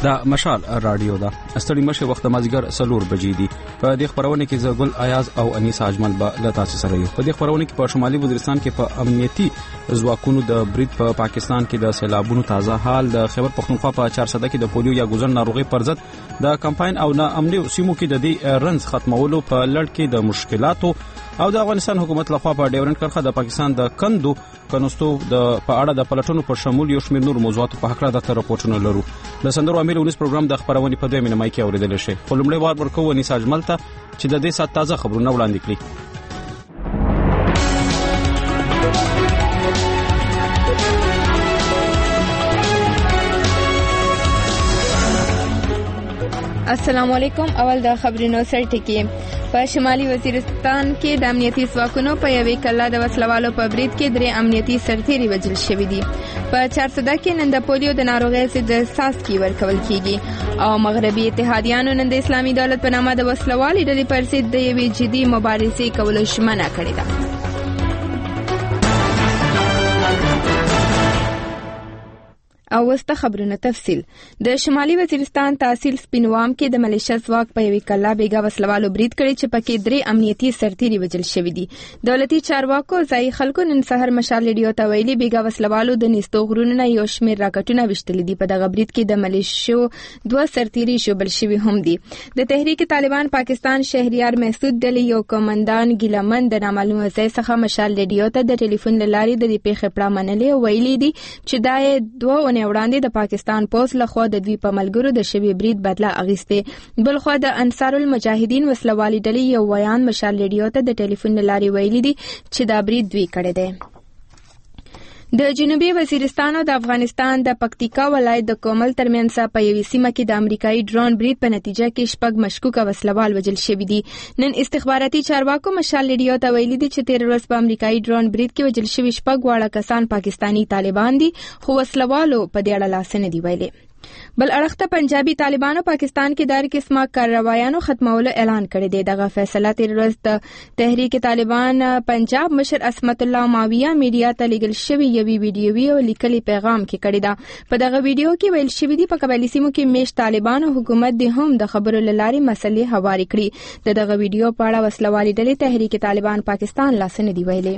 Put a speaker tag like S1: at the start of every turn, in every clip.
S1: دا مشال رادیو دا ستړي مشه وخت مازیګر 4 بجې دي. په دې خبرونه کې زګل ایاز او انیس اجمل به له تاسو سره یو. په دې خبرونه کې په شمالي وزیرستان کې په امنیتي ځواکونو د برید په پاکستان کې د سیلابونو تازه حال، د خیبر پختونخوا په 400 کې د پولیو یا ګوزن ناروغي پر ضد د کمپاین او نا امني سیمو کې د دې رنز ختمولو په لړ کې د مشکلاتو او د افغانستان حکومت لخوا په ډیورنډ کرښه د پاکستان د کندو کنوستو د په اړه د پلټونو په شمول یو شمېر نور موضوعات په حق د راپورټونو لرو. د سندرو امیر ونیس پروګرام د خبرونې په 2 مینه کې اوریدل شي. خو لومړی وار ورکو ونیس اجمل ته چې د دې سات تازه خبرونه وړاندې کړي.
S2: السلام علیکم. اول د خبرونو سرټکی. په شمالي وزیرستان کې د امنیتي ځواکونو په یوې کلا د وسلوالو په برید کې 3 امنیتي سرتیري وژل شوي دي. په 400 کې نن د پولیو د ناروغۍ ضد څاڅکي ورکول کیږي او مغربي اتحادیانو نن د اسلامي دولت په نامه د وسلوالي ډلې پر ضد د یوې جدي مبارزې کولو ژمنه کړې ده. او وسته خبرونه تفصیل. د شمالي وزیرستان تحصیل سپینوام کې د ملیشیا ځواک په یوې کلا بیګا وسلوالو برید کړی چې پکې 3 امنیتي سرتیري وژل شوي دي. دولتي چارواکو ځای خلکو نن سحر مشال ریډیو ته ویلي بیګا وسلوالو د نستو غرونو نه یو شمېر راکټونه وشتلي دي. په دغه برید کې د ملیشیو 2 سرتیري شوبل شوي هم دي. د تحریک طالبان پاکستان شهریار محسود ډلې یو کمانډان ګیلمن د نامعلومه ځای څخه مشال ریډیو ته د ټلیفون لارې د دې پیښې پړه منلې او ویلي دي چې دا 2 وړاندې د پاکستان پولیس لخوا د دوی په ملګرو د شوی برید بدله اغیسته. بلخوا د انصار المجاهدین وسلوالي ډلې یو ویان مشال ریډیو ته د ټلیفون لارې ویلي دي چې دا برید دوی کړی دی. د جنوبي وزیرستان او د افغانستان د پکتیکا ولایت د کومل ترمنځ په یوې سیمه کې د امریکایي ډرون برید په نتیجه کې 6 مشکوکه وسلوال وژل شوي دي. نن استخباراتي چارواکو مشال ریډیو ته ویلي دي چې 13 ورځ په امریکایي ډرون برید کې وژل شوي 6 واړه کسان پاکستانی طالبان دي، خو وسلوالو په دې اړه لاس نه دی ویلي. بل اړخته پنجابي طالبانو پاکستان کې دار قسمه کاروایانو ختمولو اعلان کړی دی. دغه فیصله 13 ورځ د تحریک طالبان پنجاب مشر اسمت الله ماویه میډیا ته لیږل شوی یوې ویډیوي او لیکلي پیغام کې کړی دا. په دغه ویډیو کې ویل شوی دی په قبایلي سیمو کې میش طالبانو حکومت د هم د خبرو لارې مسلې هواري کړي. دغه ویډیو په اړه وسلوالي ډلې تحریک طالبان پاکستان لاس نه دی ویلي.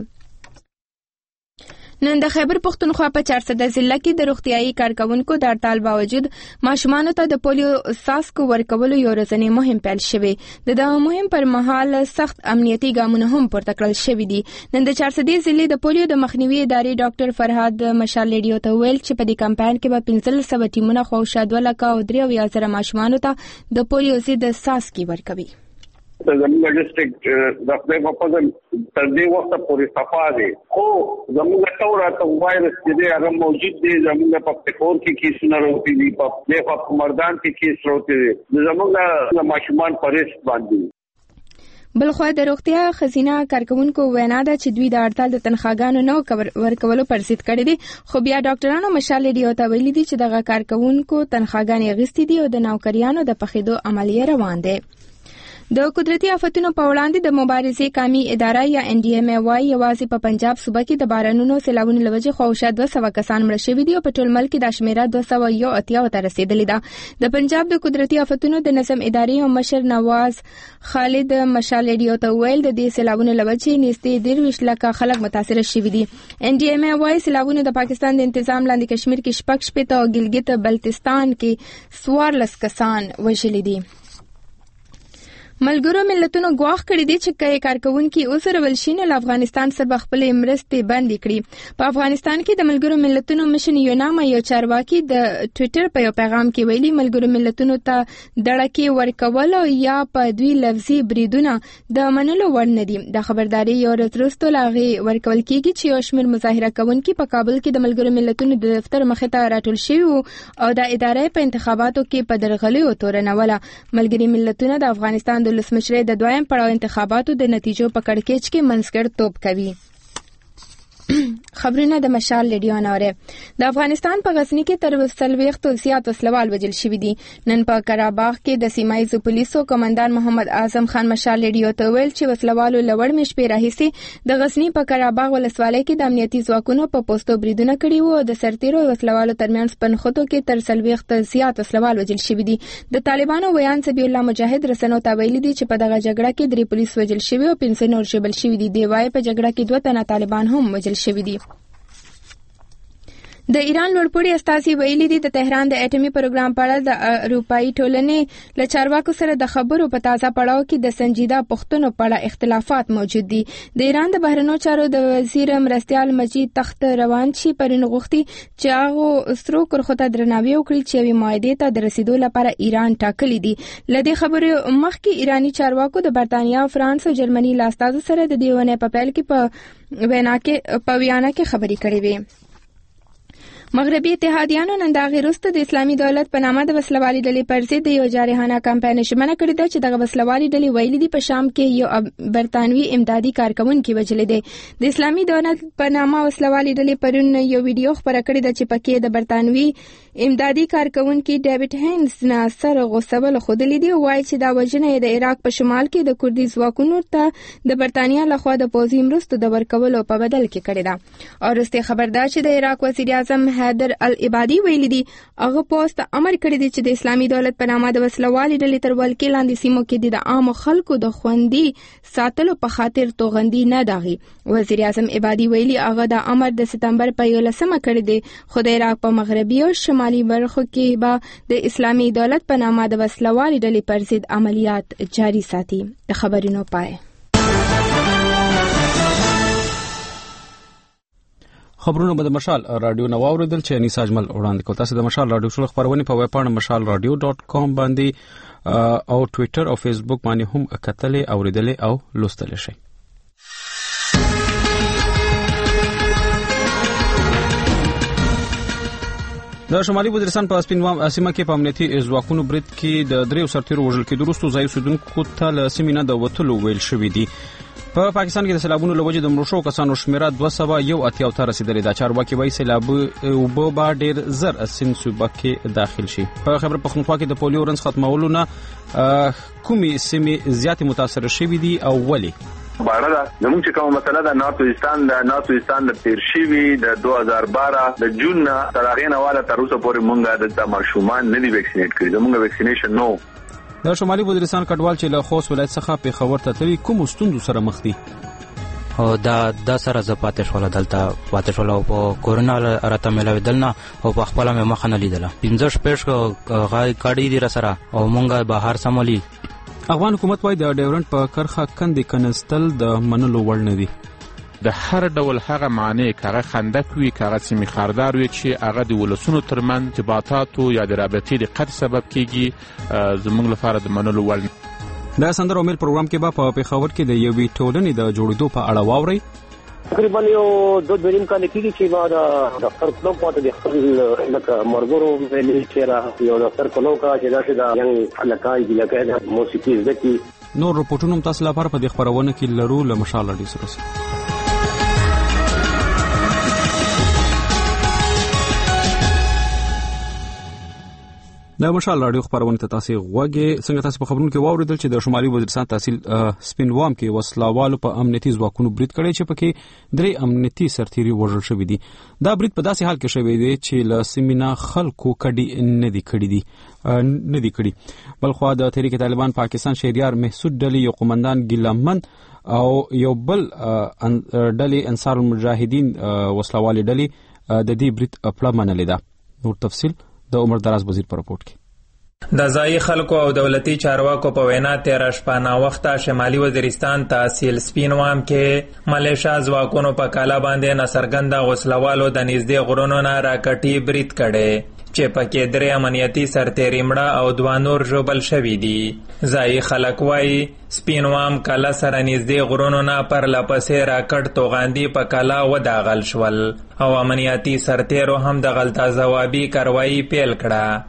S2: نن د خیبر پختونخوا په 400 ضلع کې د روغتيایي کارکونکو د هړتال باوجود ماشومانو ته د پولیو څاڅکو ورکولو یو ورځنی مهم پیل شوی. دغه مهم پر مهال سخت امنیتي ګامونه هم پورته کړل شوي دي. نن د 400 ضلع د پولیو د مخنیوي ادارې ډاکټر فرهاد مشال ریډیو ته ویل چې په دې کمپاین کې به 1500 ټیمونه خوشا 2,03,000 ماشومانو ته د پولیو ضد څاڅکي ورکوي.
S3: زموږ ډیسټریکټ د خپل په پزل تر دې وخت پورې صفا دي، خو زموږ ټوله وایرس دې هغه موجود دي. زموږ په پکور کې کیسونه راوتی دي، په مردان کې کیس راوتی دي. زموږ ماشومان پرېس باندې.
S2: بلخوا د روغتیا خزینه کارکونکو وینا ده چې دوی د هړتال د تنخواګانو نو ورکولو پر ضد کړی دي، خو بیا ډاکټرانو مشال ریډیو ته ویلي دي چې دغه کارکونکو تنخواګانې اخیستې دي او د نوکریانو د پخېدو عملیه روان دي. د قدرتي آفتونو په وړاندې د مبارزې قومي اداره یا NDMA وايي یوازې په پنجاب صوبه کې د بارانونو سیلابونو لوجې خواوشا 200 کسان مړه شوي دي او په ټول ملک کې د شمیره 281 ته رسیدلې ده. د پنجاب د قدرتي آفتونو د نظم ادارې او مشر نواز خالد مشال ریډیو ته ویل د دې سیلابونو لوجې نږدې 23 لکه خلک متاثر شوي دي. NDMA وايي سیلابونو د پاکستان د تنظیم لاندې کشمیر کې 6 او ګلګت بلتستان کې 14 کسان وژلي دي. ملګرو ملتونو ګواښ کړی دی چې کای کارکونکو اوسرول شین له افغانستان سره خپل مرستې بندې کړي. په افغانستان کې د ملګرو ملتونو مشن یوناما یو چارواکي د ټوئیټر په یو پیغام کې ویلي ملګرو ملتونو ته دړکې ورکول یا په دوی لفظي بریدونه د منلو وړ نه دي. د خبرداري یو ورځ وروسته لاغې ورکول کیږي چې یو شمېر مظاهره کوونکي په کابل کې د ملګرو ملتونو د دفتر مخې ته راټول شوي او د ادارې په انتخاباتو کې په درغلیو تورنوله. ملګري ملتونه د افغانستان د ولسمشر د دویم پړاو انتخاباتو د نتیجو په کړکېچ کې منځګړیتوب کوي. خبرونه د مشال ریډیو نوره. د افغانستان په غزنی کې تر 40 زیات وسلوال وژل شوي دي. نن په قرهباغ کې د سیمایي پولیسو کمانډان محمد اعظم خان مشال ریډیو ته ویل چې وسلوالو لوړ مشپې راهیسي د غزنی په قرهباغ ولسوالۍ کې د امنیتي ځواکونو په پوسټو بریدونه کړي وو. د سرتیرو وسلوالو ترمنځ پنخوتو کې تر 40 زیات وسلوال وژل شوي دي. د طالبانو ویان سبی الله مجاهد رسنو ته ویلي دي چې په دغه جګړه کې 3 پولیس وژل شوي او 5 نور ژوبل شوي دي. دی وايي په جګړه کې 2 تنه طالبان هم وژل شوي دي. د ایران لوړپوړي استازي ویلي دي د تهران د اټومي پروګرام په اړه د اروپאי ټولنې له چارواکو سره د خبرو په تازه پړاو کې د سنجیده پوښتنو په اړه اختلافات موجود دي. د ایران د بهرنیو چارو د وزیر مرستیال مجید تخت روان شي پرون غوښتي چې هغه سترو کرخته درناوی وکړي چې یوې معاهدې ته د رسیدو لپاره ایران ټاکلي دي. لدې خبرو مخکې ایرانی چارواکو د برتانیا، فرانس او جرمني له استازو سره د دې ونې په پیل کې په وینا کې خبرې کړې وې. مغربي اتحادیانو نن د غیرست د اسلامي دولت په نامه د وسلوالي ډلې پر ضد یو جارحانه کمپاین شمنه کړې ده چې دغه وسلوالي ډلې ویلي دي په شام کې یو برتانوي امدادي کارکونکي وژل دي. د اسلامي دولت په نامه وسلوالي ډلې پرون یو ویډیو خبره کړې ده چې پکې د برتانوي امدادي کارکونکي ډیوډ هینز نه سره غوسول خودلې دي. وایي چې دا وژنه د عراق په شمال کې د کوردي ځواکونو ته د برتانیا لخوا د پوځي مرستو د ورکولو په بدل کې کړې ده. او وروسته خبردار چې د عراق وزیر اعظم حیدر العبادي ویلي دي هغه پوسټ امر کړی دی چې د اسلامي دولت په نامه د وسلوالي ډلې تر ولکې لاندې سیمو کې د عام خلکو د خوندي ساتلو په خاطر توغندي نه داغي. وزیر اعظم عبادي ویلي هغه د امر د سپتمبر په 11 کړی دی خو د عراق په مغربي او شمالي برخو کې به د اسلامي دولت په نامه د وسلوالي ډلې پر ضد عملیات جاري ساتي. د خبرونو پای.
S1: خبرونه به د مشال رادیو نو اوریدل چې انیس اجمل وړاندې کوي. تاسو د مشال رادیو شلو خبرونه په ویب پاڼه mashalradio.com باندې او ټوئیټر او فیسبوک باندې هم کتلې اوریدلې او لوستلې شئ. د شمالي وزیرستان په سپینوام سیمه کې په امنیتي ځواکونو برید کې د 3 سرتیرو وژل کېدو وروسته ځای اوسیدونکو ته له سیمې نه د وتلو ویل شوي دي. په پاکستان کې د سیلابونو له وجې د مړو شوو کسانو شمیره 281 ته رسیدلې ده. چارواکي وایي سیلاب اوبه به ډېر زر سیند صوبه کې داخل شي. په خیبر پختونخوا کې د پولیو رنځ ختمولو نه کومې سیمې زیاتې متاثر شوي دي او ولې؟
S3: باړه دا زموږ چې کومه مسله ده ناتوستان د تیر شوي د 2012 د جون تر هغه نه والا تر اوسه پورې مونږه د ماشومان نه دي ویکسینیټ کړي. زموږ ویکسینیشن نو
S1: د شمالي وزیرستان کډوال چې له خوست ولایت څخه پیښور ته تللي کوم ستوندو سره مخ دي؟
S4: او دا سره ز پاتې شول او په کورونا راته ملاوي دلنه او په خپل مې مخ نه لیدله 15 پېښ غای کاډي دي سره او مونږه بهر سمولي.
S1: افغان حکومت وايي د ډیورنټ په کرخه کندې کنستل د منلو وړ نه دي.
S5: د هر ډول هغه معنی کاغه خندق وی کاغه سیمه خاردار وی چې هغه د ولسونو ترمن ارتباطات یا د رابطې د قد سبب کیږي زموږ لپاره د منلو وړ.
S1: د سندر اومیل پروګرام کې په پیښور کې د یوې ټولنې د جوړېدو په اړه واوري.
S6: تقریبا یو 2.5 کال کېږي چې ما د ډاکټر کلو په د خپل لکه مرګورو ویلي چې را یو ډاکټر کلو کا چې دا د یو لکای د لکای د موسیقي ځکه
S1: نور رپورټونو تاسو لپاره په دې خبرونه کې لرو له مشال اړې سره. د مشال رادیو خبرونه ته تاسو غوږی څنګه تاسو په خبرونو کې واوریدل چې د شمالي وزیرستان تحصیل سپینوام کې وسلوالو په امنیتي ځواکونو برید کړی چې پکې 3 امنیتي سرتیري وژل شوي دي. دا برید په داسې حال کې شوی دی چې له سیمینه خلکو کډي نه دي کړي. بلخو د تحریک طالبان پاکستان شهریار محسود ډلې یو قومندان ګیلمن او یو بل ډلې انصار المجاهدین وسلوالي ډلې د دې برید خپل منلې ده. نور تفصیل د عمر دراز وزیر پر رپورت کې.
S7: د ځای خلکو او دولتي چارواکو په وینا 13 شپه نا وخته شمالي وزیرستان تحصیل سپینوام کې ملیشیا ځواکونو په کالا باندې نصرګنده غوسلوالو د نږدې غرونو نه راکټي برید کړي چې پکې 3 امنیتي سرتیري مړه او 2 نور ژوبل شوي دي. ځای خلک وایي سپینوام کالا سره نږدې غرونو نه پر لپسې راکټ توغاندي په کالا وداغل شول او امنیتي سرتیرو هم د غلطه ځوابي کاروایی پیل کړه.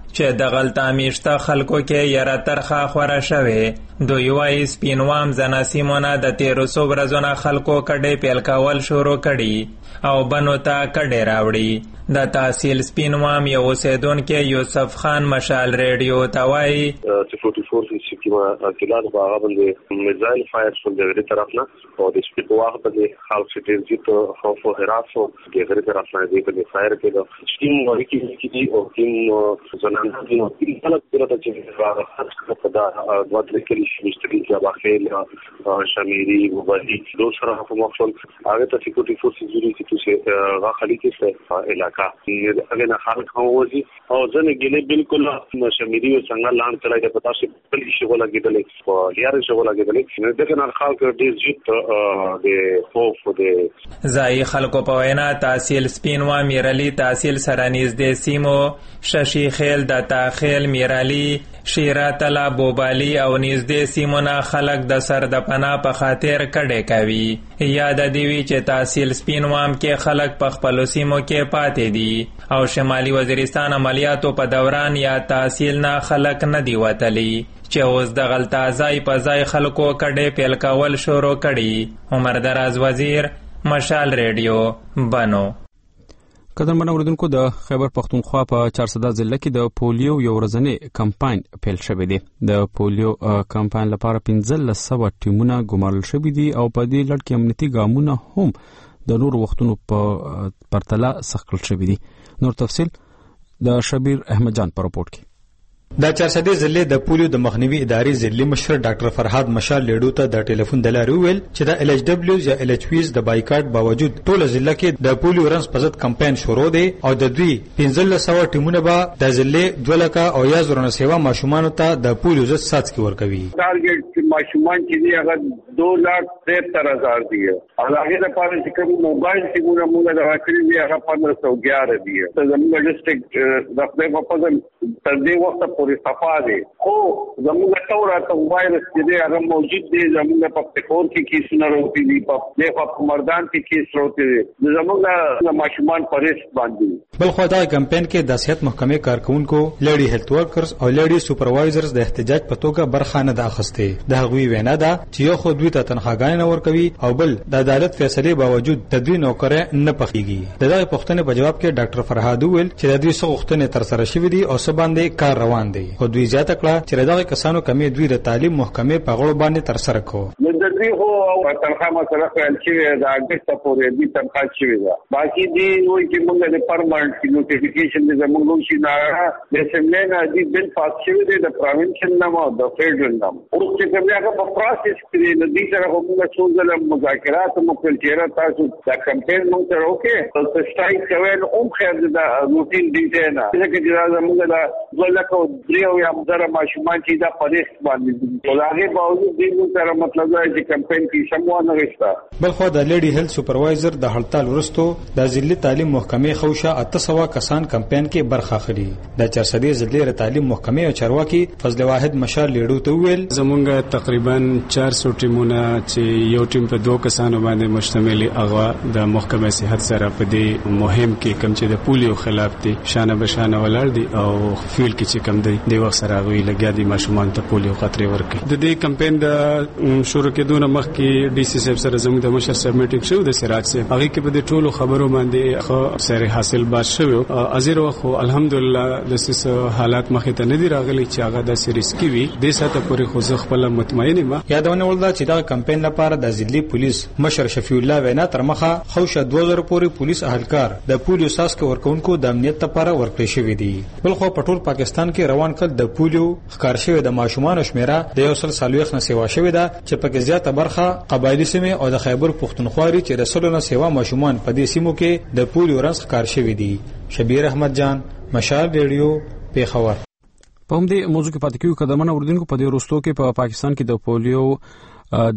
S7: چې د غلطه میشته خلکو کې یره ترخه خوره شوې. دوی وایي سپینوام زنا سیمونه د 1300 ورځو خلکو کډې پیل کول شروع کړي او بنو ته کډې راوړي. د تحصیل سپینوام یو اوسیدونکی یوسف خان مشال ریډیو ته وایي
S8: 44 سکیما اطلاعات په هغه باندې میزایل فایر شول د غیر طرف نه او د سپیډ په وخت باندې خلک چې ډېر زیات خوف او هراس او د غیر طرف نه دی په فایر کې د سټیم ورکی کې او تیم زنان دي او تیم خلک پرته چې هغه په دا دوه کې شمستري کې باخیل شمیری وبدي دوسرا په مخصوص هغه ته 44 سیزوري چې هغه خالي کې علاقه اگر نه خلک هوځي او ځنه ګلې بالکل شمیری څنګه لاند کړای د پتا شي بل شي ولا کېدلې او لري شي ولا کېدلې دغه نه خلک ډېر جیت د خوف د
S7: ځای خلکو په وینا تحصیل سپینوا میرالي تحصیل سرانیز د سیمو ششي خیل د تاخیل میرالي شیراتلا بوبالي او نږدې سیمونه خلک د سر د پناه په خاطر کډې کوي. یاد دی وی چې تحصیل سپینوام کې خلک په خپل سیمو کې پاتې دي او شمالي وزیرستان عملیاتو په دوران یا تحصیل نه خلک نه دی وتلی چې اوس د غلطه ځای په ځای خلکو کډې پیل کول شروع کړي. عمر دراز وزیر مشال ریډیو بنو.
S1: قدرمن اوریدونکو د خیبر پختونخوا په 400 ضلع کې د پولیو یو ورځنی کمپاین پیل شوی دی. د پولیو کمپاین لپاره 1500 ټیمونه ګمارل شوي دي او په دې لړ کې امنیتي ګامونه هم د نور وختونو په پرتله سخت کړل شوي دي. نور تفصیل د شبیر احمد جان په رپورټ کې.
S9: د 400 ضلع د پولیو د مخنیوي ادارې ضلعي مشر ډاکټر فرهاد مشال لیډو ته د ټلیفون د لارې وویل چې د LHW یا LHPs د بایکاټ باوجود ټول ضلع کې د پولیو رنس په ضد کمپاین شروع دی او د دوی 1500 ټیمونه به د ضلع 2 لک او یا زرونه سیوا ماشومان ته د پولیو ضد څاڅکي ورکوي.
S3: ټارګټ ماشومان چې دی هغه 2,73,000 دی او هغه لپاره چې کوم موبایل ټیمونه موږ د راکړي دی هغه 1511 دی. زموږ ډیسټریکټ د خپل په پزن تر دې وخت پورې صفا دي خو زموږ ټوله وایرس چې هغه موجود دی. زموږ په پکور کې کیسونه راوتی دي په مردان کې کیس راوتی دي زموږ ماشومان پریش باندې.
S9: بل خو دا کمپاین کې د صحت محکمې کارکونکو لیډي هیلث ورکرز او لیډي سپروایزرز د احتجاج په توګه برخه نه ده اخیسته. د هغوی وینا ده چې یو خو دوی ته تنخواګانې نه ورکوي او بل د عدالت فیصله باوجود د دوی نوکرې نه پخېږي. دغه پوښتنې په جواب کې ډاکټر فرهاد ویل چې د دوی څو غوښتنې تر سره شوې دي او څه باندې کار روان دی. خو دوی زیاته کړه چې دغه کسانو کمی دوی د تعلیم محکمې په غړو باندې تر سره کو.
S3: د دوی هو تنخواه مسله خپل چې د اگست پورې دې تنخواه شوی ده. باقي دي وایي چې موږ د پرمننت نوټیفیکیشن د زموږ شي نه د اسمبلی نه دې بل پاس شوی دی د پروینشن نام او د فیډرل نام. او چې کوم هغه په پروسس کې د دې سره موږ څو ځله مذاکرات مکمل کړه تاسو د کمپاین موږ سره وکړو او سټایک کوي او خیر د روټین ډیټا نه چې دا موږ د ولکو دریو یا مدره ماشومان چې دا پریش باندې او هغه باوجود دې سره مطلب دی چې کمپاین کې سمونه غوښتا.
S9: بل خو د لیډي هیلث سپروایزر د هړتال ورستو د ضلعي تعلیم محکمې خوشه 800 کسان کمپاین کې برخه اخلي. د 400 ضلعي تعلیم محکمې او چارواکي فضل واحد مشال لیډو ته ویل
S10: زمونږ تقریبا 400 ټیمونه چې یو ټیم په 2 کسانو باندې مشتمل هغه د محکمې صحت سره په دې مهم کې کم چې د پولیو خلاف دي شانه بشانه ولاړ دي او فیلډ کې چې کم دی د وخت سره غوي لګیا دي ماشومان ته پولیو خطرې ورکړي. د دې کمپاین د شروع کېدو نه مخکې ډي سي صاحب سره زموږ د مشر صاحب میټینګ شو د سراج صاحب هغه کې په دې ټولو خبرو باندې خو سره حاصل باز شوی. ازیر خو الحمدلله د سیس حالات مخې ته نه دي راغلي چې هغه د سریسکی وي د ساته پورې خو زه خپل مطمئن یم.
S9: یادونه ولدا چې دا کمپاین لپاره د ضلعي پولیس مشر شفیع الله وینا تر مخه خوشه 2000 پورې پولیس اهلکار د پولیو ساس کې ورکونکو د امنیت لپاره ورکړي شوی دي. بل خو په ټول پاکستان کې روان کړ د پولیو ښکار شوی د ماشومان شمیره د 140 نه سیوا شوی ده چې په کې زیاته برخه قبایلی سیمه او د خیبر پختونخوا چې رسول نه سیوا ماشومان په دې سیمو کې د پولیو رنس ښکار شوی دي. شبیر احمد جان مشال ریډیو پیښور.
S1: په همدې موضوع کې پاتې کیږو. قدمونه اوردونکو په دې وروستو کې په پاکستان کې د پولیو د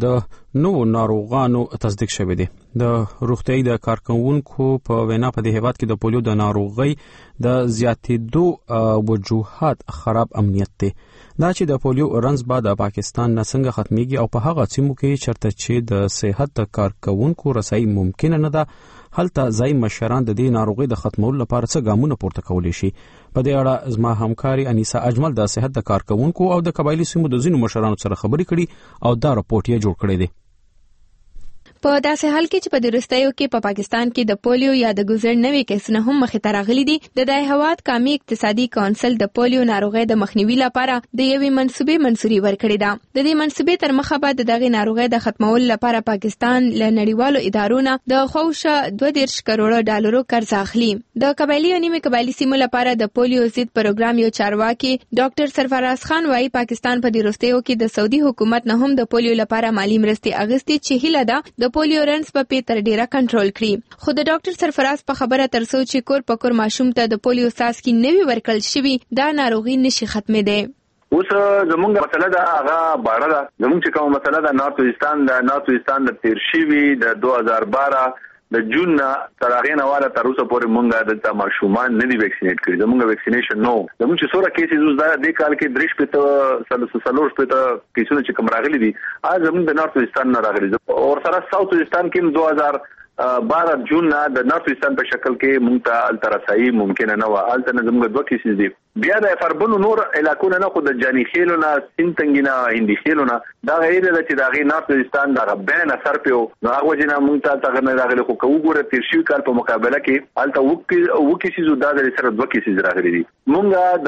S1: نو ناروغانو تصدیق شوی دی. د روغتیايي د کارکونکو په وینا په دې هیواد کې د پولیو د ناروغۍ د زیاتېدو وجوهات خراب امنیت دی. دا چې د پولیو رنځ به د پاکستان نه څنګه ختميږي او په هغه سیمو کې چرته چې د صحت کارکونکو رسایي ممکن نه ده، هلته ځای مشران د دې ناروغي د ختمولو لپاره څه ګامونه پورته کولی شي. په دې اړه زما همکاري انیسا اجمل د صحت د کارکونکو او د قبایلی سیمو د ځینو مشرانو سره خبرې کړي او دا راپورټ یې جوړ کړی دی.
S2: په داسې حال کې چې په درستیو کې په پاکستان کې د پولیو یا د ګزر نوې کیسونه هم مخې ته راغلي دي، د هیواد قومي اقتصادي کونسل د پولیو ناروغۍ د مخنیوي لپاره د یوې منصوبې منظوري ورکړې ده. د دې منصوبې تر مخه به دغه ناروغۍ د ختمولو لپاره پاکستان له نړیوالو ادارو د خوښه 22 کروڑ ډالرو قرض اخلي. د قبایلی او نیمه قبایلی سیمو لپاره د پولیو ضد پروګرام یو چارواکي ډاکټر سرفراز خان وايي پاکستان په درستیو کې د سعودي حکومت نه هم د پولیو لپاره مالی مرستې اغستې چې هیله ده د پولیو رنځ په تر ډیره کنټرول کړي. خو د ډاکټر سرفراز په خبره ترڅو چې کور په کور ماشوم ته د پولیو څاڅکي نوي ورکړل شوي، دا ناروغي نشي ختمېدی.
S3: اوس زمونږ مسله ده هغه باړه ده. زمونږ چې کوم مسله ده نارتوستان د تیر شوي د 2012 د جون تر هغه نه والا تر اوسه پورې مونږه د ماشومان نه دي ویکسینیټ کړي. زمونږ ویکسینیشن نو زمونږ چې سوره کیسز اوس د کال کې درش په سلور په کیسونه چې کوم راغلي دي از زمونږ د نارتوستان نه راغلي او سره ساوثوستان کې 2012 جون د نارتوستان په شکل کې مونږ ته التراسایي ممکن نه و. الته زمونږ دوه کیسز دي. بیا د فربونو نور علاقونه نه خو د جانی خېلو نه سینتنګینا هندي خېلو نه دا غیر د چې داغي نارتوستان د غبن اثر پیو نو هغه جنا مونږ ته تغه نه راغلي خو وګوره تیر شي کال په مقابله کې الته وکي سيزو دا د سره دوه کیسز راغلي دي. مونږه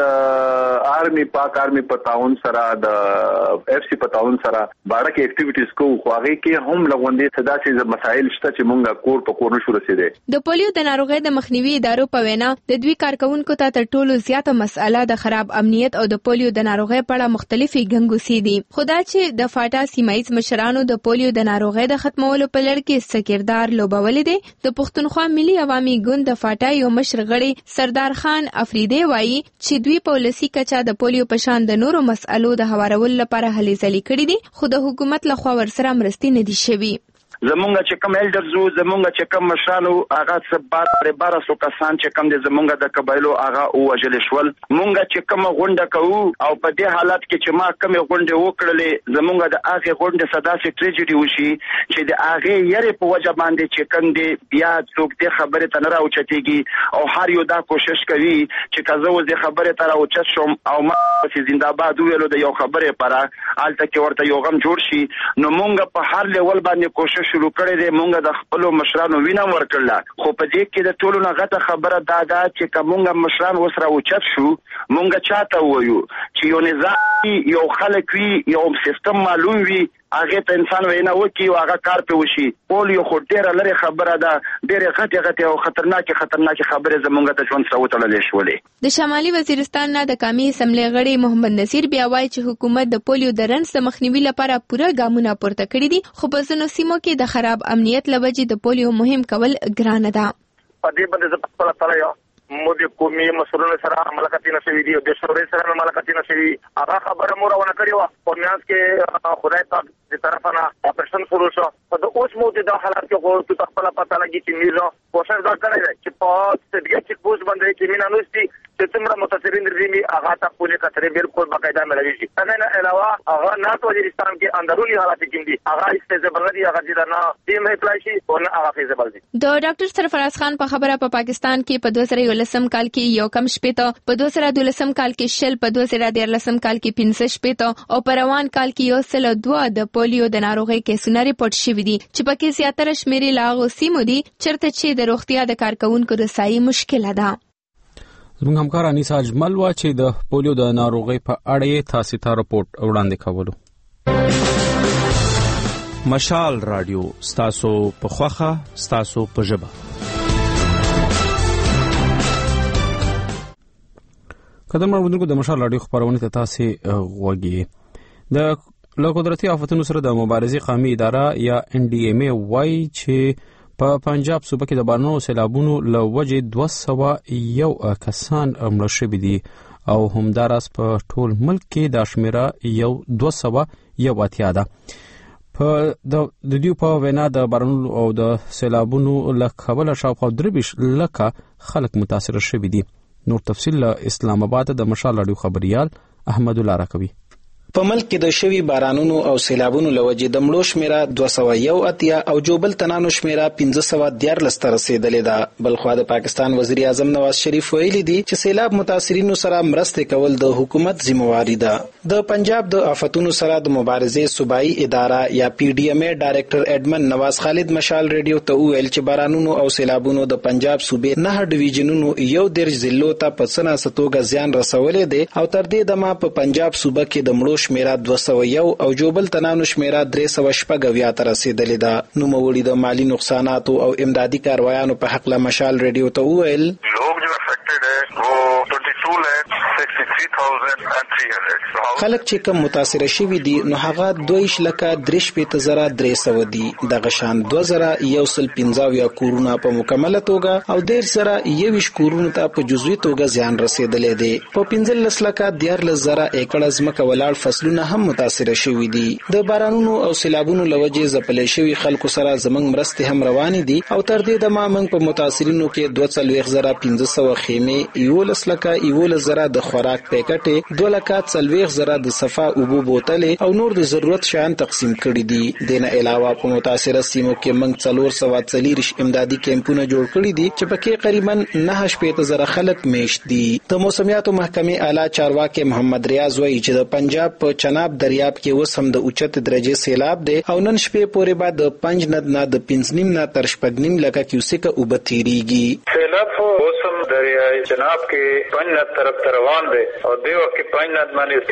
S3: د آرمي پاک آرمي په تعاون سره د اف سي په تعاون سره باړه کې اکټیویټیز کوو خو هغه کې هم لغوندې صدا چې مسایل شته چې مونږه کور په کور نشو رسیدي.
S2: د پولیو د ناروغۍ د مخنیوي ادارو په وینا د دوی کارکونکو ته تر ټولو زیاته مسأله د خراب امنیت او د پولیو د ناروغۍ په اړه مختلفي ګنګوسې دي. خدا چې د فاټا سیمایز مشرانو د پولیو د ناروغۍ د ختمولو په لړ کې سکردار لوبولې دي. د پښتونخوا ملي عوامي ګوند د فاټا یو مشر غړي سردار خان افریدی وایي چې دوی په ولسی کچا د پولیو په شان د نورو مسألو د هوارولو لپاره هلې ځلې کړې دي خو د حکومت لخوا ورسره مرستې نه دي شوي.
S11: زمونږ چې کوم الډرزو زمونږ چې کوم مشرانو هغه څه 1200 کسان چې کوم د زمونږ د قبایلو هغه وژل شول. مونږ چې کوم غونډه کوو او په دې حالت کې چې ما کوم غونډه وکړلې زمونږ د هغه غونډه صدا سي ټریجډي وشي چې د هغه یې په وجه باندې چې کوم دی بیا څوک د خبره ته نه راوچتيږي او هر یو دا کوشش کوي چې کزه وز د خبره ته راوچت شم او ما چې زنده‌باد ویلو د یو خبره لپاره الته کې ورته یو غم جوړ شي. نو مونږ په هر لیول باندې کوشش شروع کړی دی. مونږ د خپل مشرانو وینا ورکړل خو په دې کې د ټولو نه غته خبره دا ده چې کومه مشران وسره اوچت شو مونږ چاته وایو چې یو نظام یو خلک وی یو سیستم معلوم وي هغه ته انسان وینا وکي او هغه کار په وشي. پولیو خو ډیره لري خبره ده ډیره غټه او خطرناکه خبره زمونږ ته ژوند سره وتړلې شولې.
S2: د شمالي وزیرستان نه د قومي اسمبلی غړي محمد نصیر بیا وایي چې حکومت د پولیو د رنځ د مخنیوي لپاره پوره ګامونه پورته کړي دي خو په ځینو سیمو کې د خراب امنیت لوجې د پولیو مهم کول ګرانه ده.
S12: په دې باندې د خپل طرح مو د قومي مسؤلینو سره عملکتي نشوي دي او د شورای سره عملکتي نشوي. هغه خبره مو راونه کړی و په میاس کې خدای پاک د طرفانه اپریشن شروع شو. په اوس مو د حالت کې غوړ ته خپل پته لګی چې میرو کوشش دا کړی چې په دې کې پوس باندې کې مینا نوستي چې څومره متاثرین دي هغه ته پولیس کترې بالکل باقاعده ملوي شي. دا نه علاوه هغه نات وزیرستان کې اندرونی حالات کې دي هغه استعمال دي هغه د نه ټیم هپلای شي او نه هغه فیزبل دي.
S2: د ډاکټر سرفراز خان په خبره په پاکستان کې په 2013 کال کې یو کم شپته، په 2012 کال کې شل، په 2013 کال کې 15 شپته او په روان کال کې یو سل 2 د پولیو د ناروغۍ کیسونه ریپورت شوي دي چې پکې زیاتره شمیرې لاغو سیمو دي چرته چې د روغتیا د کارکونکو رسایي مشکله ده.
S1: زموږ همکار انیسا اجمل وا چې د پولیو د ناروغۍ په اړه تاسو ته راپورټ وړاندې کولو.
S13: مشال رادیو ستاسو په خوخه ستاسو په ژبه. قدم راوړونکو د مشال رادیو خبرونه ته تاسو غوږی. د قدرتي آفتونو سره د مبارزې قومي اداره یا NDMA وایي چې په پنجاب صوبه کې د بارانونو سیلابونو له وجې 201 کسان مړه شوي دي او همداراز په ټول ملک کې د شمیره یو 280 ده. په د دوی په وینا د بارانونو او د سیلابونو لکه شاوخوا 23 لکه خلک متاثر شوي دي. نور تفصیل له اسلام آباد د مشال رادیو خبريال احمد الله راکوي.
S14: په ملک کې د شوي بارانونو او سیلابونو لوجې د مړو شمیره 201 او جوبل تنانو شمیره 514 ته رسیدلې ده. بلخوا د پاکستان وزیر اعظم نواز شریف ویلي دي چې سیلاب متاثرینو سره مرسته کول د حکومت ذمہواری ده. د پنجاب د آفتونو سره د مبارزې صوبایي اداره یا PDMA ډایریکټر ایډمن نواز خالد مشال ریډیو ته ویل چې بارانونو او سیلابونو د پنجاب صوبې 9 ډیویژنونو یو درج ضلعو ته په څنګه ستوګه زیان رسولې دي او تر دې دمه په پنجاب صوبه کې د مړو شمیره 201 او جوبل تنانو شمیره 314 ته رسیدلې ده. نو موړي د مالی نقصاناتو او امدادي کاروایانو په حق له مشال ریډیو ته وویل
S15: لوگ جو افیکټډ ہے وہ 22,63,300
S14: خلک چې کم متاثر شوي دي نو هغه 2,63,300 دي. د غشان 2,115 کورونه په مکمله توګه او 1,021 کورونه ته په جزوي توګه زیان رسیدلې دي. په 15,14,000 ایکړ ځمکه ولاړ فصلونه هم متاثر شوي دي. د بارانونو او سیلابونو لوجې ځپلې شوي خلکو سره زمنګ مرستې هم روانې دي او تر دې دمه موږ په متاثرینو کې 42,500 خیمې 11,000 د خوراک پیکټې 2,40,000 د صفا اوبو بوتلې او نور د ضرورت شیان تقسیم کړي دي. دنه علاوه په متاثره سیمو کې موږ 440 امدادي کیمپونه جوړ کړي دي چې پکې قریبا 9,000 خلک میشت دي. د موسمیاتو محکمې اعلی چارواکي محمد ریاض وایي چې د پنجاب په چناب دریاب کې اوس هم د اوچت درجه سیلاب دی او نن شپې پورې بعد د 5 نه د 5 نه تر 6 لکه کیوسیک اوبه تیریږي.
S16: سیلاب موسم دریای چناب کې 5 طرف روان دی او د وخت 5 باندې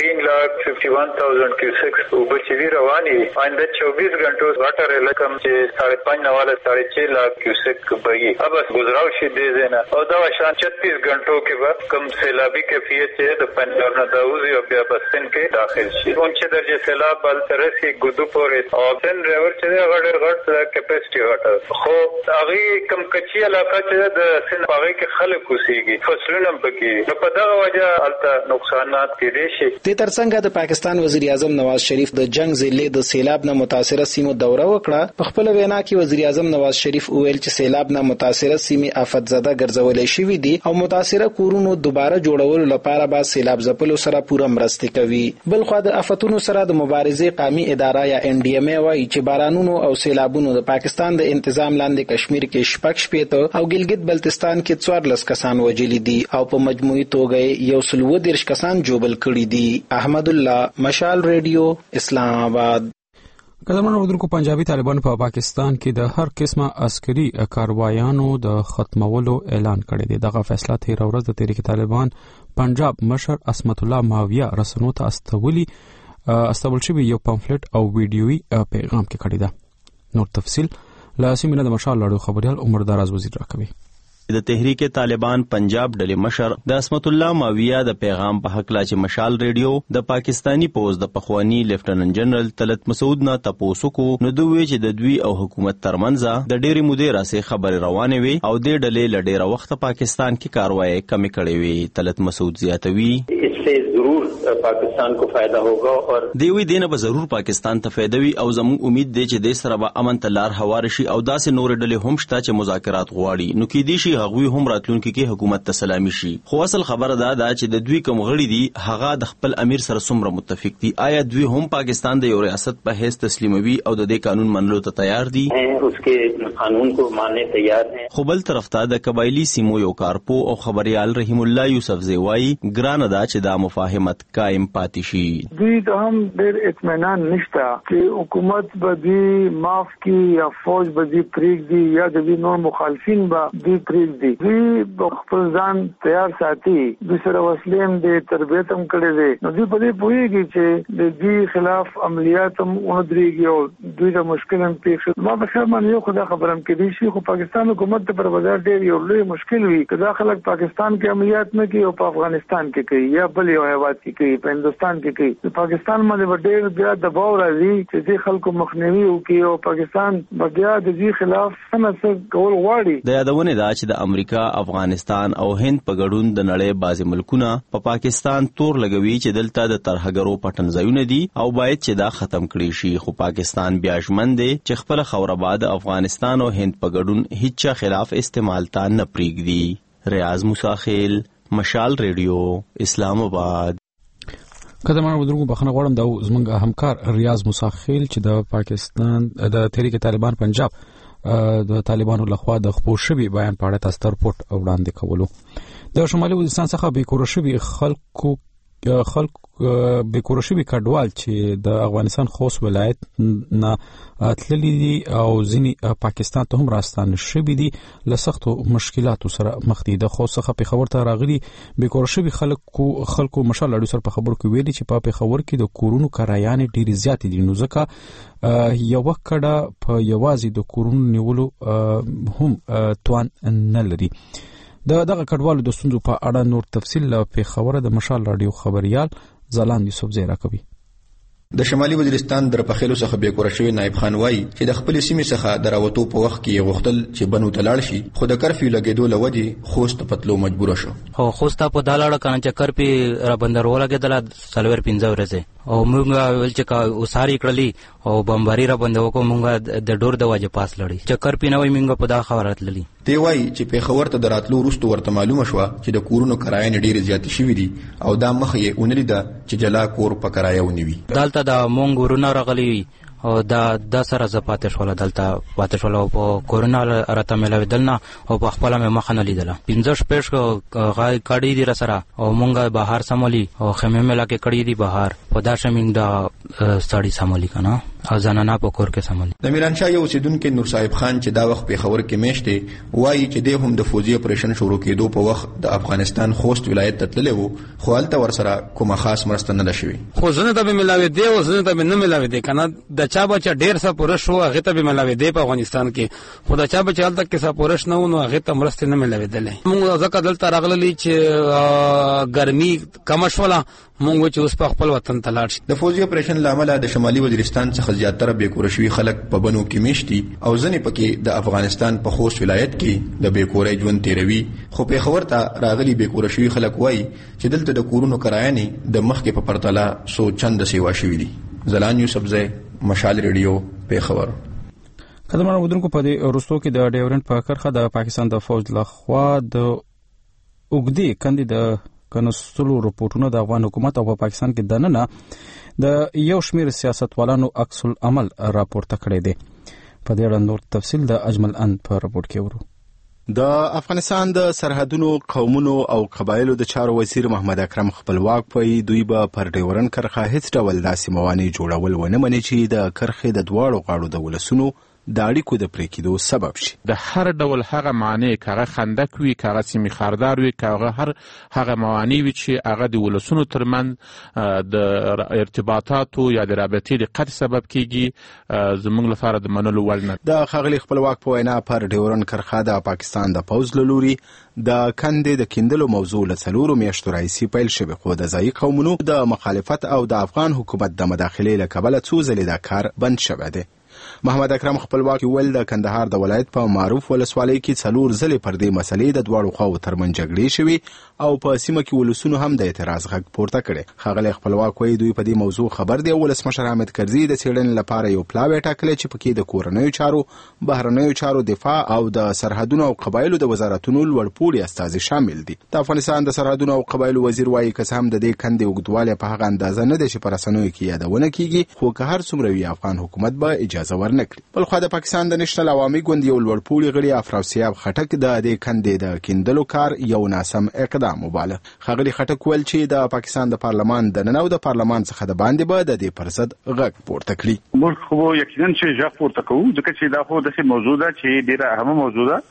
S16: 3,51,000 کیوسیک اوبه چې رواني آینده 24 غنټو واټر رقم چې 5.5 نواله 6.5 लाख کیوسیک بهي अब गुजराव شي دي زنه او دا شان 36 غنټو کې وخت کم سیلابي کیفیت چې د پنجاب نه داوزي او بیا بسن کې داخل شي. اونچه درجه سیلاب بل ترسي ګدو پورې او سن ریور چې غړ کیپاسټي غټ خو هغه کم کچي علاقه چې د سن هغه کې خلک اوسېږي فصلونه پکې په دغه وجه الته نقصانات کې دي شي.
S14: د ترڅنګ د پاکستان وزیر اعظم نواز شریف د جنگ ضلع د سیلاب نه متاثره سیمو دوره وکړه. په خپل وینا کې وزیر اعظم نواز شریف وویل چې سیلاب نه متاثره سیمې آفت زده ګرځولې شوې دي او متاثره کورونو دوباره جوړولو لپاره به سیلاب ځپلو سره پوره مرسته کوي. بل خو د آفتونو سره د مبارزې قومي اداره یا NDMA وایي چې بارانونو او سیلابونو د پاکستان د تنظیم لاندې کشمیر کې 6 او ګلګت بلتستان کې 14 کسان وژلي دي او په مجموعي توګه 130 کسان جوبل کړي دي. احمد الله مشال ریډیو اسلام آباد.
S13: قدرمنو اردوونکو پنجابي طالبانو په پاکستان کې د هر قسمه عسکري کاروایانو د ختمولو اعلان کړی دی. دغه فیصله تیر ورځ د تحریک طالبان پنجاب مشر اسمت الله ماویه رسنو ته استول شوی یو پامفلټ او ویډیوي پیغام کې کړی ده. نور تفصیل له سیمینه د مشال لړو خبريال عمر دراز وزیر راکوي.
S17: د تحریک طالبان پنجاب ډلې مشر د اسمت الله ماویه د پیغام په حق لا چې مشال ریډیو د پاکستانی پوز د پخوانی لیفټننټ جنرال طلعت مسعود نه تاسو کو نو دوی چې د دوی او حکومت ترمنځ د ډېری مودې راسي خبرې روانې وي او د ډلې لډېره وخت پاکستان کې کاروایی کمی کړې وي. طلعت مسعود زیاتوي
S18: इससे जरूर पाकिस्तान को फायदा होगा और
S17: دیوی دینه به ضرور پاکستان ته فائدہ وي او زموږ امید دی چې د سره به امن تلار هوار شي او داسې نور ډلې هم شته چې مذاکرات غواړي نو کې دي شي هغوی هم راتلونکي کې حکومت ته سلامي شي. خو اصل خبره دا چې د دوی کوم غړي دي هغه د خپل امیر سره څومره متفق دي. آیا دوی هم پاکستان د یو ریاست په حیث تسلیموي او د دې قانون منلو ته تیار دي؟
S18: उसके قانون کو ماننے تیار ہیں.
S17: خو بل طرف ته د قبایلی سیمو یو کارپو او خبريال رحیم الله یوسف زیوای ګران ادا چې دا مفاهمت قائم پاتې شي.
S19: دوی ته هم ډېر اطمینان نشته چې حکومت به دې معاف کی یا فوج به دې پریږدي یا د دې نور مخالفین به دې پریږدي. دوی خپل ځان تیار ساتي. دوی سره وسلې هم دې تربیت هم کړې دي. نو دوی په دې پوهېږي چې د دې خلاف عملیات هم ودرېږي او دوی ته مشکل هم پیښ شي. ما په خیال باندې یو خدا خبرم کې دي شي خو پاکستان حکومت ته پر بازار ډېر یو لوی مشکل وي که دا خلک پاکستان کې عملیات نه کوي او په افغانستان کې کوي یا بل یو هیواد کې کوي، په هندستان کې کوي. په پاکستان باندې ډېر بیا دباو راځي چې دې خلکو مخنیوي وکړي او پاکستان بیا د دې خلاف څه کول غواړي.
S17: د یادونه دا چې د امریکا، افغانستان او هند په ګډون د نړۍ بعضې ملکونه په پاکستان تور لګوي چې دلته د ترهګرو پټنځایونه دي او باید چې دا ختم کړي شي، خو پاکستان بیا ژمن دی چې خپل خاورآباد افغانستان او هند په ګډون هیڅ خلاف استعمال ته نه پریږدي. ریاض موسیخیل، مشال ریډیو، اسلام آباد.
S1: کدمانو ودرغو بخنه غواړم دا زمونږ همکار ریاض موسیخیل چې د پاکستان د تحریک طالبان پنجاب د طالبانو لخوا د خپور شوی بیان په اړه تاسو ته رپورټ وړاندې کولو. د شمالي وزیرستان څخه به کور شوی خلکو بیکور شوی کډوال چې د افغانستان خوست ولایت نه تللی دي او ځینی پاکستان ته هم راستانه شوی دي له سختو مشکلاتو سره مخ دي. د خوست څخه په خبر ته راغلي بیکور شوی خلکو مشال اړو سره په خبر کې ویلي چې په خبر کې د کورونو کرایان ډیر زیات دي، نو ځکه یو کډه په یوازې د کورونو نیولو هم توان نه لري. دغه کډوالو د ستونزو په اړه نور تفصیل په خبره د مشال رادیو خبريال زلان یوسف زیرا کوي.
S20: د شمالي وزیرستان در پخېلو څخه بیکور شوی نائب خان وایي چې د خپل سیمې څخه دراوتو په وخت کې غوښتل چې بنو تلاړ شي، خو د کرفیو لګېدو لودي خوست په تلو مجبور شو.
S4: خو خوست په دالاړه کنه چې کرفی را بندرول کېدل سلور 15 ورځې او موږ ول چې وساري کړلی او بمباری را بندو کو موږ د ډور د واجب پاس لړی چې کرفی نه وي موږ په دا خبرات للی.
S20: دی وایي چې په خبر ته دراتلو وروسته ورته معلومه شو چې د کورونو کرایې ډېر زیات شوي دي او دا مخ یې اونلیده چې جلا کور په کرایه ونیوي.
S4: دلته د مونږ ورونه راغلي او د سره زپاتې شول، دلته پاتې شول او په کورونا راته ملاوي دلنا او په خپل مې مخ نه لیدله. 15 پېښ غای کړي دي سره او مونږه بهر سمولي او خمه ملا کې کړي دي بهر په دا شمینګ دا سړی سمولي کنه او زنانا په کور کې سمولي.
S20: د میرانشاه یو اوسیدونکو نور صاحب خان چې دا وخت په خبر کې میشته وایي چې د هم د فوجي اپریشن شروع کېدو په وخت د افغانستان خوست ولایت ته تللی وو، خو هلته ورسره کومه خاص مرسته نه ده شوې.
S21: خو زنه ته ملاوي دی او زنه ته نه ملاوي دی کنه د چا بچا ډیر څه پوره شو هغه ته ملاوي دی په افغانستان کې، خو د چا بچا هلته کې څه پوره نه ونه هغه ته مرسته نه ملاوي دلې. موږ ځکه دلته راغلي چې ګرمي کم شوله موږ چې اوس په خپل وطن ته لاړ شو.
S20: د فوجي اپریشن لامل د شمالي وزیرستان څخه زیاتره بیکور شوي خلک په بنو کې میشتي او ځنې پکې د افغانستان په خوست ولایت کې د بیکورۍ ژوند تیروي. خو په خبر ته راغلي بیکور شوي خلک وایي چې دلته د کورونو کرایې د مخکې په پرتله سو چند سیوا شوي دي. زلان یوسف زی، مشال ریډیو، په خبر.
S1: کدمانو ودرونکو په دې وروستو کې د ډیورنټ په کرخه د پاکستان د فوج لخوا د اوګدي کندي د کنستلو رپورټونه د افغان حکومت او په پاکستان کې دننه د یو شمیر سیاستوالانو عکس العمل راپورته کړی دی. په دې اړه نور تفصیل د اجمل ان په رپورټ کې ورو.
S22: د افغانستان د سرحدونو، قومونو او قبایلو د چارو وزیر محمد اکرم خپلواک په دوی به پر ډیورنټ کرخه هیڅ ډول داسې موانع جوړول ونه مني چې د کرخې د دواړو غاړو د ولسونو د اړیکو د پریکېدو سبب شي.
S5: د هر ډول هغه معنی کاغه خندق وي، کاغه سیمې خاردار وي، کاغه هغه موانع وي چې هغه د ولسونو ترمن د ارتباطاتو یا د رابطې د قطع سبب کیږي زموږ لپاره د منلو وړ نه.
S22: د ښاغلي خپلواک په وینا پر ډیورنټ کرخه د پاکستان د پوځ له لوري د کندې د کیندلو موضوع له 4 میاشتو راهیسې پیل شوی، خو د ځایي قومونو د مخالفت او د افغان حکومت د مداخلې له کبله څو ځلې دا کار بند شوی دی. محمد اکرم خپلواک ویل د کندهار د ولایت په معروف ولسوالۍ کې 4 ځلې پر دې مسلې د دواړو خواو ترمنځ جګړې شوي او په سیمه کې ولسونو هم د اعتراض غږ پورته کړي. ښاغلی خپلواک وایي دوی په دې موضوع خبر دی او ولسمشر حامد کرزي د څېړنې لپاره یو پلاوی ټاکلی چې پکې د کورنیو چارو، بهرنیو چارو، دفاع او د سرحدونو او قبایلو د وزارتونو لوړپوړي استازي شامل دي. د افغانستان د سرحدونو او قبایلو وزیر وایي که هم د دې کندې اوږدوالی په هغه اندازه نه دی چې په رسنیو کې یادونه کیږي، خو که هر څومره وي افغان حکومت به اجازه ورنکړي. بلخوا د پاکستان د نېشنل عوامي ګوند یو لوړپوړي غړي افراسیاب خټک د دې کندې د کیندلو کار یو ناسم اقدام وباله. ښاغلي خټک ویل چې د پاکستان د پارلمان دننه او د پارلمان څخه د باندې به د دې پر ضد غږ پورته کړي.
S3: موږ خو یقینا چې غږ پورته کوو ځکه چې دا خو داسې موضوع ده چې ډېره اهمه موضوع ده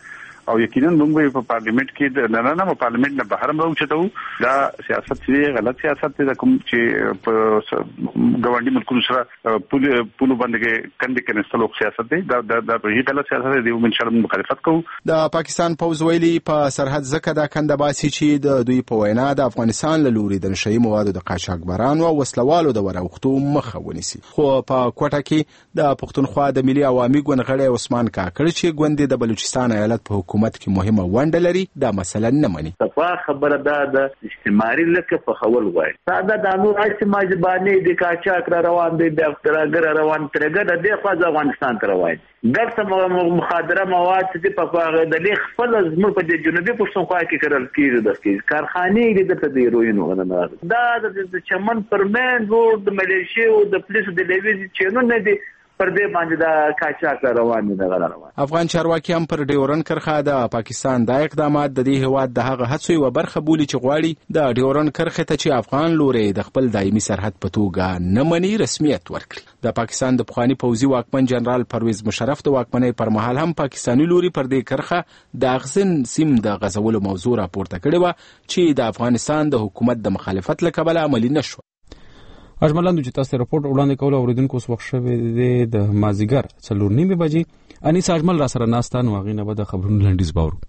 S3: او یقینا موږ په پارلیمنت کې نه پارلیمنت نه بهر هم راوچتو دا سیاست چې غلط سیاست دی کوم چې په ګوندي ملکونو سره پولو باندې کندې کنيستلو سیاست دی دا په هیڅ غلط سیاست دی ان شاء الله مخالفت کوو.
S22: د پاکستان پوز ویلي په سرحد زکه دا کندباسي چې د دوی په وینا د افغانستان له لوري د نشئی موادو د قاچاقبرانو او وسلوالو د وراوختو مخه ونیسي. خو په کوټه کې د پښتونخوا د ملي عوامي ګوند غړی عثمان کاکړ چې ګوند د بلوچستان ایالت په حکومت کې مهمه ونډه لري دا مسله نه مني.
S6: صفا خبره ده د استعماري لکه په خول وای ساده د نور اجتماعي باندې د قاچاق روان دي د اختراګر روان ترګه د خواز افغانستان ته روان دغه مخادره مواد چې په هغه د لیک خپل زموږ په جنوبي پښتونخوا کې کړل کېږي د کارخانې دې ته د هیروین ونه دا د چمن پرمن روډ د ملیشیا او د پولیسو د لیویز چینو نه دي پر دې باندې دا قاچاق روان دي روان.
S22: افغان چارواکي هم پر ډیورن کرخه د پاکستان د اقدامات د دې هواد د هغه هڅو یو برخه بولی چې غواړي د ډیورن کرخه ته چې افغان لوري د خپل دایمي سرحد په توګه نه مني رسمیت ورکړي. د پاکستان د پخوانی پوځي واکمن جنرال پرویز مشرف د واکمنۍ پر مهال هم پاکستاني لوري پر دې کرخه د اغزن سیم د غزولو موضوع راپورته کړې و چې د افغانستان د حکومت د مخالفت له کبله عملي نشو.
S1: اجملاندو چې تاسو راپورټ وړاندې کول اوریدونکو اوس وخت شوه د مازیګر 4:30 بجې انیس اجمل را سره ناستان واغینه به د خبرونو لنډیز باورو.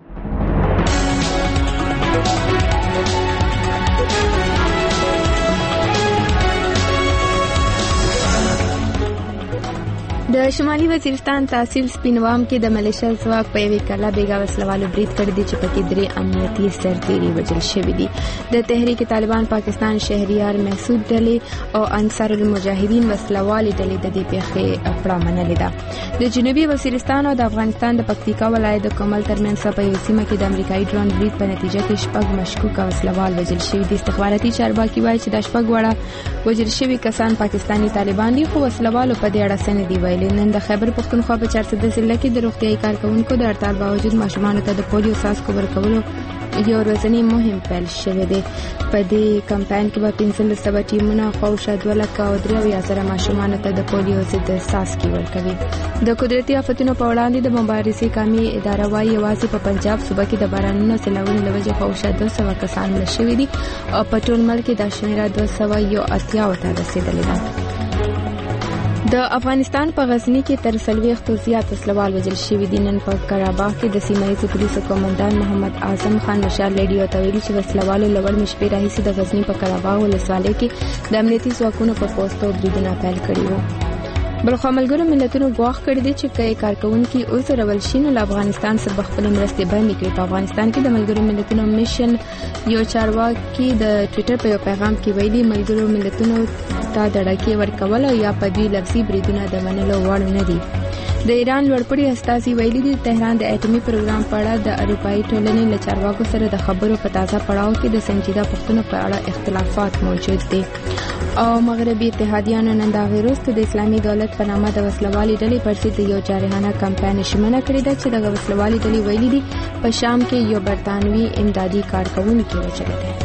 S2: د شمالي وزیرستان تحصیل سپینوام کې د ملیشیا ځواک په یوې کلا بیګا وسلوالو برید کړی دی چې پکې 3 امنیتي سرتیري وژل شوي دي. د تحریک طالبان پاکستان شهریار محسود ډلې او انصار المجاهدین وسلوالي ډلې د دې پیښې اپړه منلې ده. د جنوبي وزیرستان او د افغانستان د پکتیکا ولایت د کومل ترمنځ په یوه سیمه کې د امریکایي ډرون برید په نتیجه کې 6 مشکوک وسلوال وژل شوي دي. استخباراتي چارواکي وایي چې د 6 وړه وژل شوي کسان پاکستاني طالبان دي خو وسلوالو په دې اړه څه نه دي ویلي. نن د خیبر پښتونخوا په 410 ضلع کې د روغتیايي کارکونکو د هړتال باوجود ماشومانو ته د پولیو څاڅکو ورکولو یو ورځنی مهم پیل شوی دی. په دې کمپاین کې به 1500 ټیمونه خواوشا 2,03,000 ماشومانو ته د پولیو ضد څاڅکي ورکوي. د قدرتي آفتونو په وړاندې د مبارزې قومي اداره وايي یوازې په پنجاب صوبه کې د بارانونو سیلاوونو له وجې خواوشا 200 کسان مړه شوي دي او په ټول ملک کې دا شمیره 280 ته رسیدلې ده. د افغانستان په غزنی کې تر 40 زیات وسلوال وژل شوي دي. نن په قره‌باغ کې د سیمه ییزو پولیسو قومندان محمد اعظم خان مشال لیډیو ته ویلي چې وسلوالو لوړ مشپې راهیسې د غزنی په قره‌باغ ولسوالۍ کې د امنیتي ځواکونو په پوسټو بریدونه پیل کړي وو. بلخو ملګرو ملتونو ګواښ کړی دی چې کای کارکونکو اوس رول شین له افغانستان سره خپل مرستې باندې کوي. په افغانستان کې د ملګرو ملتونو میشن یو چارواکي د ټوئیټر په یو پیغام کې ویلي ملګرو ملتونو ته د ډاکې ورکول یا په دوی لفظي بریدونه د منلو وړ نه دي. د ایران لوړپوړي استازي ویلي دي تهران د اټومي پروګرام په اړه د اروپאי ټولنې له چارواکو سره د خبرو په تازه پړاو کې د سنجیده پوښتنو په اړه اختلافات موجود دي. او مغربي اتحادیانو نن د وروسته د اسلامي دولت په نامه د وسلوالي ډلې پر ضد یو جارحانه کمپاین شمنه کړې ده چې د وسلوالي ډلې ویلي دي په شام کې یو برتانوي امدادي کارکونکي وژل دي.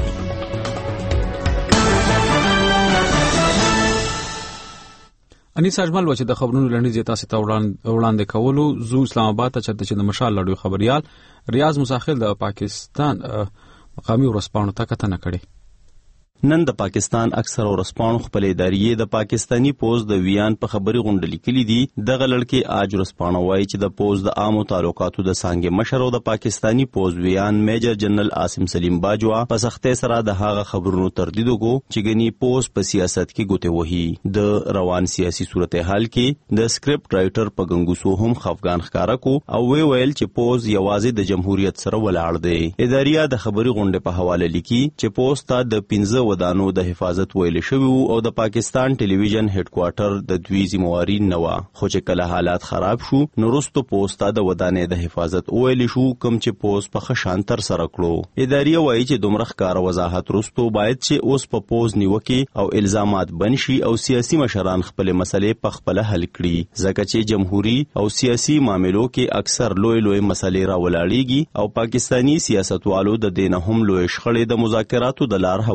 S1: انیس اجمل و چې د خبرونو لنډیز تاسو ته وړاندې کولو زو اسلام آباد ته چې د مشال لړیو خبريال ریاض مساخل د پاکستان مقامي ورسپانو ته کتنه کړې.
S17: نن د پاکستان اکثر ورسپانو خپل ادارې د پاکستانی پوز د ویان په خبري غونډه لیکلي دي. دغه لړکې آج ورسپانو وایي چې د پوز د عامو تعلقاتو د څنګه مشر او د پاکستانی پوز ویان میجر جنرال عاصم سلیم باجوا په سختۍ سره د هغه خبرونو تردید وکړو چې غني پوز په سیاست کې ګوته وهي. د روان سیاسي صورتحال کې د سکرپټ رائټر په غنګوسو هم خفقان ښکارا کو او ویل چې پوز یوازې د جمهوریت سره ولاړ دی. ادارې د خبري غونډه په حواله لیکي چې پوز ته د 15 ودانو د حفاظت ویل شوی او د پاکستان ټلویزیون هډ کوارټر د دوی ذمہواری نه و. خو چې کله حالات خراب شو نو رستو پوسټه د ودانې د حفاظت ویل شو کوم چې پوز په خشان تر سره کړو. ادارې وایي چې دومره ښکار وضاحت رستو باید چې اوس په پوز نیوکي او الزامات بنشي او سیاسي مشران خپل مسلې په خپل حل کړي ځکه چې جمهوریت او سیاسي معاملو کې اکثر لوی مسلې را ولاړېږي او پاکستانی سیاستوالو د دینه هم لوی شخړې د مذاکراتو د لار هوار کړي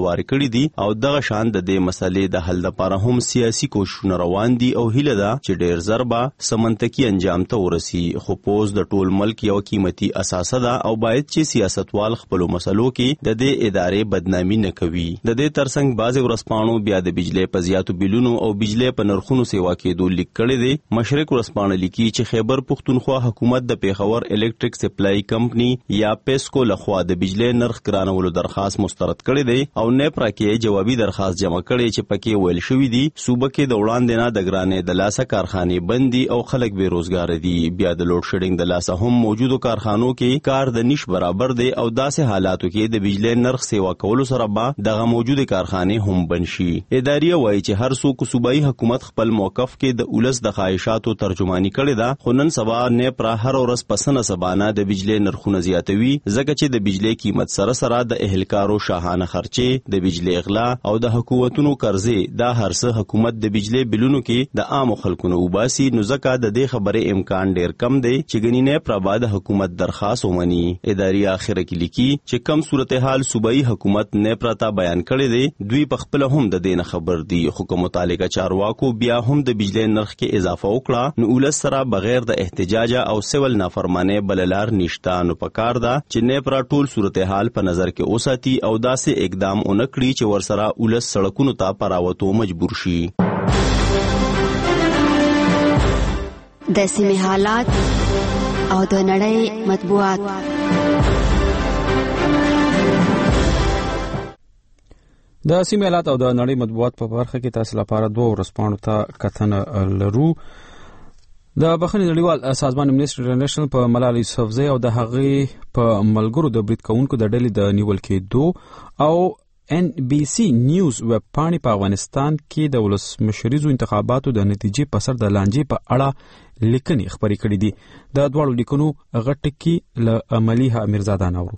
S17: کړي دي او دغه شان د دې مسلې د حل لپاره هم سیاسي کوششونه روان دي او هیله ده چې ډیر زر به سمنتکی انجام ته ورسي. خو پوز د ټول ملک یو قیمتي اساسه ده او باید چې سیاستوال خپل مسلو کې د دې ادارې بدنامي نه کوي. د دې ترڅنګ بعض ورسپانو بیا د بجلی په زیاتو بیلونو او بجلی په نرخونو سیوا کېدو لیک کړي دي. مشرق ورسپانه لیکي چې خیبر پختونخوا حکومت د پیښور الیکټریک سپلای کمپنی یا پیسکو لخوا د بجلی نرخ ګرانولو درخواست مسترد کړي دي او نیپرا کې جوابي درخواست جمع کړي چې پکې ویل شوی دي صوبه کې د وړاندې نه د ګرانې د لاسه کارخانه بندي او خلک بے روزګار دي. بیا د لوډ شیډینګ د لاسه هم موجودو کارخانو کې کار د نش برابر دی او داسې حالاتو کې د بجلی نرخ سیوا کولو سره به دغه موجوده کارخانه هم بنشي. ادارې وایي چې هر څوک صوبایي حکومت خپل موقف کې د اولس د خواهشاتو ترجمانی کړي ده. خو نن سبا نیپرا هر ورځ پسنه سبانه د بجلی نرخونه زیاتوي ځکه چې د بجلی قیمت سره سره د اهلکارو شاهانه خرچې د بجلی اغلا او د حکومتونو قرضې دا هر څه حکومت د بجلی بلونو کې د عام خلکو نو وباسي. نو ځکه د دې خبره امکان ډیر کم دی چې غنی نیپرا بعد حکومت درخواست ومني. ادارې اخر کې لیکي چې کم صورتحال صوبایي حکومت نیپرا ته بیان کړی دی دوی په خپل هم د دې خبر دي. خو کوم متعلقه چارواکو بیا هم د بجلی نرخ کې اضافه وکړه نو ولس سره بغیر د احتجاج او سیول نافرمانه بللار نشته. نو پکار ده چې نیپرا ټول صورتحال په نظر کې اوساتي او داسې اقدام اونکړي چې ورسره ولس سړکونو ته پراوتو مجبور شي.
S7: د سیمې حالات او د نړۍ مطبوعات.
S1: د سیمې حالات او د نړۍ مطبوعات په برخه کې تاسو لپاره دوه ورځپاڼو ته کتنه لرو. د بخښنې نړیوال سازمان امنیسټي انټرنیشنل په ملالۍ یوسفزۍ او د هغې په ملګرو د برید کوونکو د ډلې د نیول کېدو او NBC نیوز ویب پاڼې په افغانستان کې د ولسمشریزو انتخاباتو د نتیجې په سر د لانجې په اړه لیکنې خپرې کړې دي. د دواړو لیکنو غټ ټکي له ملیحه میرزاده نورو.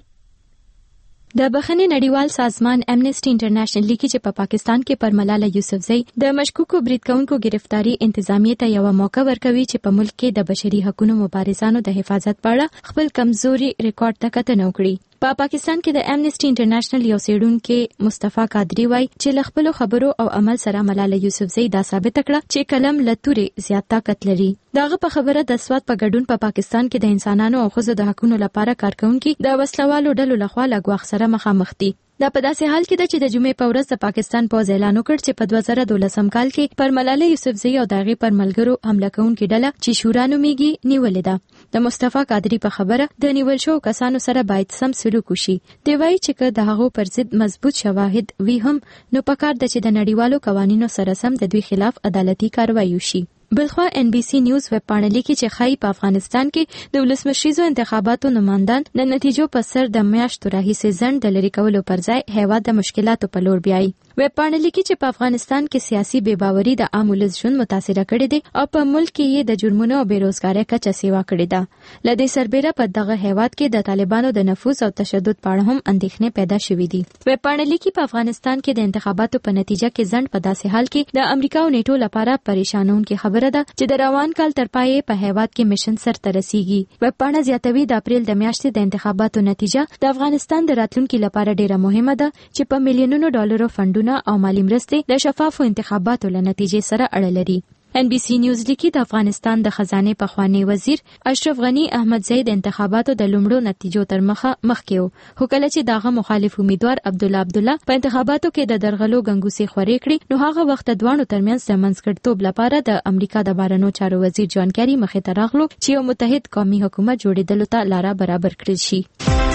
S8: د بخښنې نړیوال سازمان امنیسټي انټرنیشنل لیکي چې په پاکستان کې پر ملاله یوسفزۍ د مشکوکو برید کوونکو گرفتاری انتظامیه ته یو موقع ورکوي چې په ملک کې د بشري حقوقو مبارزانو د حفاظت په اړه خپل کمزوري ریکارډ ته کتنه وکړي. په پاکستان کې د امنیسټي انټرنیشنل یو څېړونکي مصطفی قادری وایي چې له خپل خبرو او عمل سره ملاله یوسفزۍ دا ثابت کړه چې قلم له تورې زیات طاقت لري. داغه په خبره د سواد په ګډون په پاکستان کې د انسانانو او ښځو د حقوقو لپاره کارکونکي د وسلوالو ډلو لخوا له ګواښ سره مخامخ دي. دا په داسې حال کې ده چې د جمعې په ورځ د پاکستان پوځ اعلان وکړ چې په 2012 کال کې پر ملاله یوسفزۍ او داغه پر ملګرو حمله کوونکې ډله چې شورا نومیږي نیولې ده. د مصطفی قادری په خبره د نیول شو کسانو سره باید سم سلوک وشي. دی وایي چې که د هغو پر ضد مضبوط شواهد وي هم نو پکار ده چې د نړیوالو قوانینو سره سم د دوی خلاف عدالتي کاروایی وشي. بلخوا NBC نیوز ویب پاڼه لیکي چې خای په افغانستان کې د ولسمشریزو انتخاباتو نمائندان د نتیجو په سر د میاشتو راهیسې ځنډ د لري کولو پر ځای هیواد د مشکلاتو په لور بیایي. ویب پاڼه لیکي چې په افغانستان کې سیاسي بې باوري د عام ولس ژوند متاثر کړي دي او په ملک کې د جرمونو او بیروزګارۍ کچه سیوا کړې ده. لدې سربېره په دغه هیواد کې د طالبانو د نفوذ او تشدد په اړه هم اندېښنې پیدا شوې دي. ویب پاڼه لیکي په افغانستان کې د انتخاباتو په نتیجه کې ځنډ په داسې حال کې د امریکا او نیټو لپاره پریشانونکې خبره ده چې د روان کال تر پایه په هیواد کې میشن سرته رسیږي. ویب پاڼه زیاتوي د اپریل د میاشتې د انتخاباتو نتیجه د افغانستان د راتلونکي لپاره ډیره مهمه ده چې په میلیونونو ډالرو فندونه او مالی مرستې د شفافو انتخاباتو له نتیجې سره اړه لري. NBC نیوز لیکي د افغانستان د خزانه پخوانی وزیر اشرف غنی احمدزی د انتخاباتو د لومړو نتیجو تر مخکې وو. خو کله چې داغه مخالف امیدوار عبدالله په انتخاباتو کې د درغلو غنګوسې خورې کړې نو هغه وخت د دوانو ترمنځ د منځګړیتوب لپاره د امریکا د بهرنیو چارو وزیر جان کیری مخې ته راغلو چې یو متحد قومي حکومت جوړېدلو ته لاره برابر کړل شي.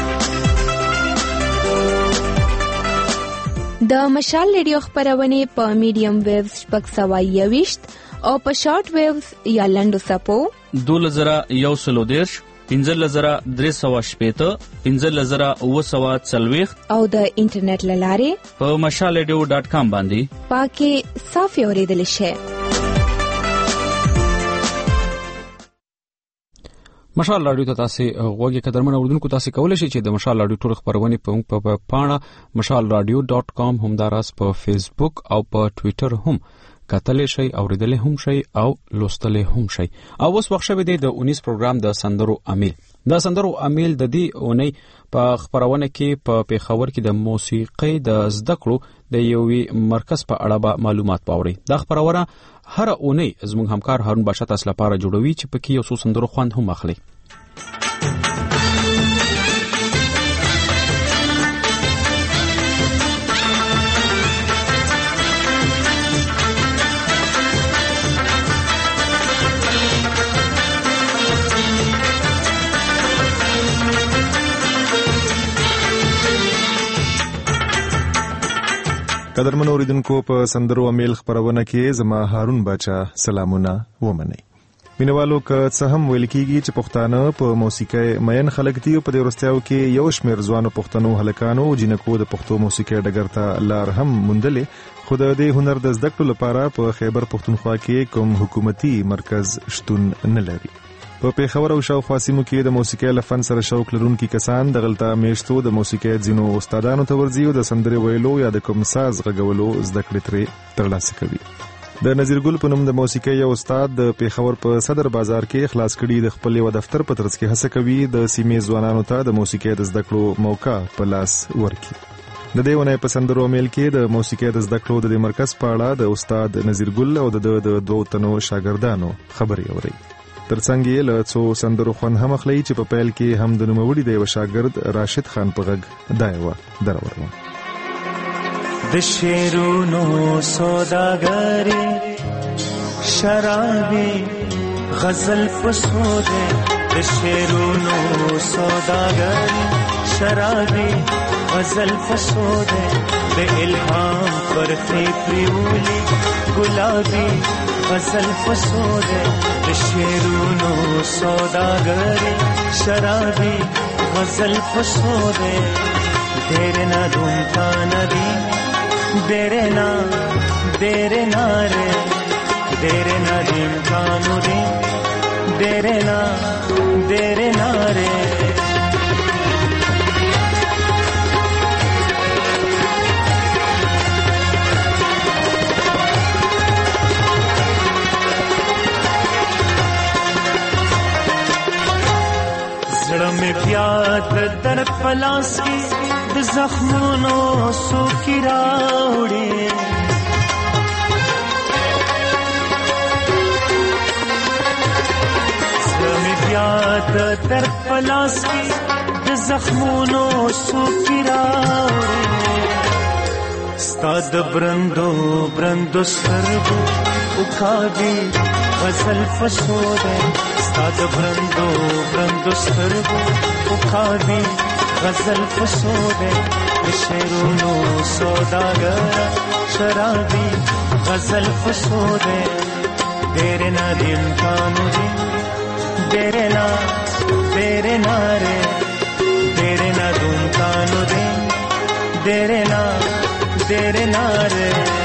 S2: د مشال ریډیو خبرونه په میډیم ویوز 622 او په شارټ ویوز یا لنډو سپو
S23: 2110 15315 15940
S2: او د انټرنیټ لاره
S23: په mashalradio.com باندې
S2: پاکي صافي اوریدل شي.
S1: مشال رادیو ته تاسو غوږی قدرمن اوردونکو تاسو کولای شئ چې د مشال رادیو ټول خبرونه په پاڼه mashalradio.com هم داراس په فیسبوک او په ټوئیټر هم کتلې شي اوریدلې هم شي او لوستلې هم شي. او اوس وخت شوه د 19 پروګرام د سندرو امیل. دا سندرو امیل د دې اونۍ په خبرونه کې په پیښور کې د موسیقۍ د زده کړو د یوې مرکز په اړه به معلومات باوري. دا خبرونه هر اونۍ زموږ همکار هارون باشا تاسو لپاره جوړوي چې پکې یو څو سندرو خوند هم اخلي.
S9: قدرمن اوریدونکو په سندرو امیل خبرونه کې زما هارون بچا سلامونه ومنئ. مینوالو که څه هم ویل کېږي چې پښتانه په موسیقۍ مین خلک دي او په دې وروستیاو کې یو شمېر ځوانو پښتنو هلکانو جنکو د پښتو موسیقۍ ډګر ته لار هم موندلې، خو د دې هنر د زده کړو لپاره په خیبر پښتونخوا کې کوم حکومتي مرکز شتون نه لري. په پیښور او شاوخوا سیمو کې د موسیقۍ له فن سره شوق لرونکي کسان دغلته میشتو د موسیقۍ ځینو استادانو ته ورځي او د سندرې ویلو یا د کوم ساز غږولو زده کړې ترې ترلاسه کوي. د نذیر ګل په نوم د موسیقۍ یو استاد د پیښور په صدر بازار کې خلاص کړي د خپل یو دفتر په ترڅ کې هڅه کوي د سیمې ځوانانو ته د موسیقۍ د زده کړو موقع په لاس ورکړي. د دې ونې په سندرو میل کې د موسیقۍ د زده کړو د مرکز په اړه د استاد نذیر ګل او د دوه تنو شاګردانو خبرې اوري. ترڅنګ یې له څو سندرو خوند هم اخلي چې په پیل کې هم د نوموړي د یو شاګرد راشد خان په غږ دا یوه درور و.
S10: د شیرونو سوداګري شرابي غزل پسوده، د شیرونو سوداګري شرابي غزل پسوده، د الهام پر پریولی گلابی غزل پسوده، د شیرونو سوداګري شرابي غزل پسوده، دیر نہ دھومتا ندی دیرے نہ رے دیرے نہ دیم کانو دیم دیرے نہ رے. زړه مې بیا د درد پلاس کې د زخمونو سوکي راوړي، زړه مې بیا د درد پلاس کې د زخمونو سوکي راوړي، ستا د برندو سترګو وکاږي غزل فسوده، ستا د برندو سترګو وکاږي غزل فسوده، د شیرونو سوداګر شرابي غزل فسوده، دیر نہ دیم کانو دیم دیر نہ رے دیر نہ دم کانو دیم دیر نہ رے.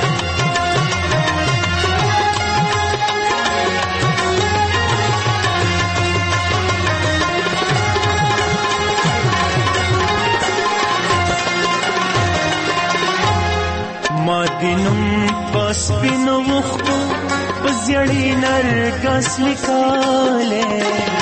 S10: مادینم پسپینو وختو پزیړی نرګس لیکاله،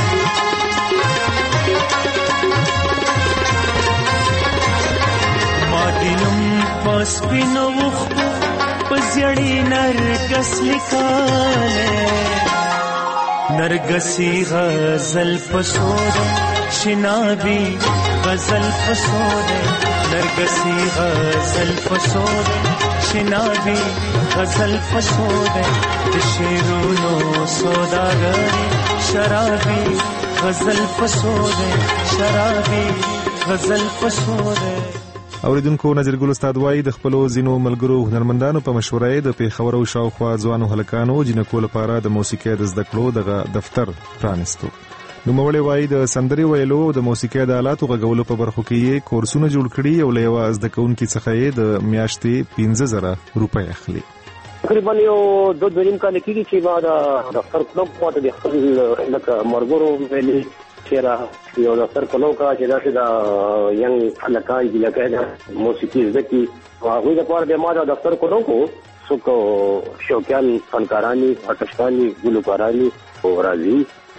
S10: مادینم پسپینو وختو پزیړی نرګس لیکاله، نرګسی غزل پسوده شنابی غزل پسوده، نرګسی غزل پسوده شنابی غزل پسوده، د شیرونو سوداګري شرابي غزل پسوده شرابي غزل پسوده.
S9: اوریدونکو نذیر ګل استاد وایي د خپلو ځینو ملګرو هنرمندانو په مشوره د پیښور او شاوخوا ځوانو هلکانو جنکو لپاره د موسیقۍ د زده کړو دغه دفتر پرانیستو. نوموړی وایي د سندرې ویلو او د موسیقۍ د آلاتو غږولو په برخو کې یې کورسونه جوړ کړي او له یوه زده کوونکي څخه یې د میاشتې 15,000 روپۍ اخلي.
S11: تقریبا یو 2.5 کال کېږي چې ما د دفتر کلب پاتې د خپل لکه مرګورو ویلي چې یو دفتر کلب کا چې داسې د ینګ هلکان جلکۍ د موسیقي زده کړي، هغوی لپاره د ما د دفتر کلب کو څوک شوقیان فنکاران دي، آرټسټان دي، ګلوکاران دي او راځي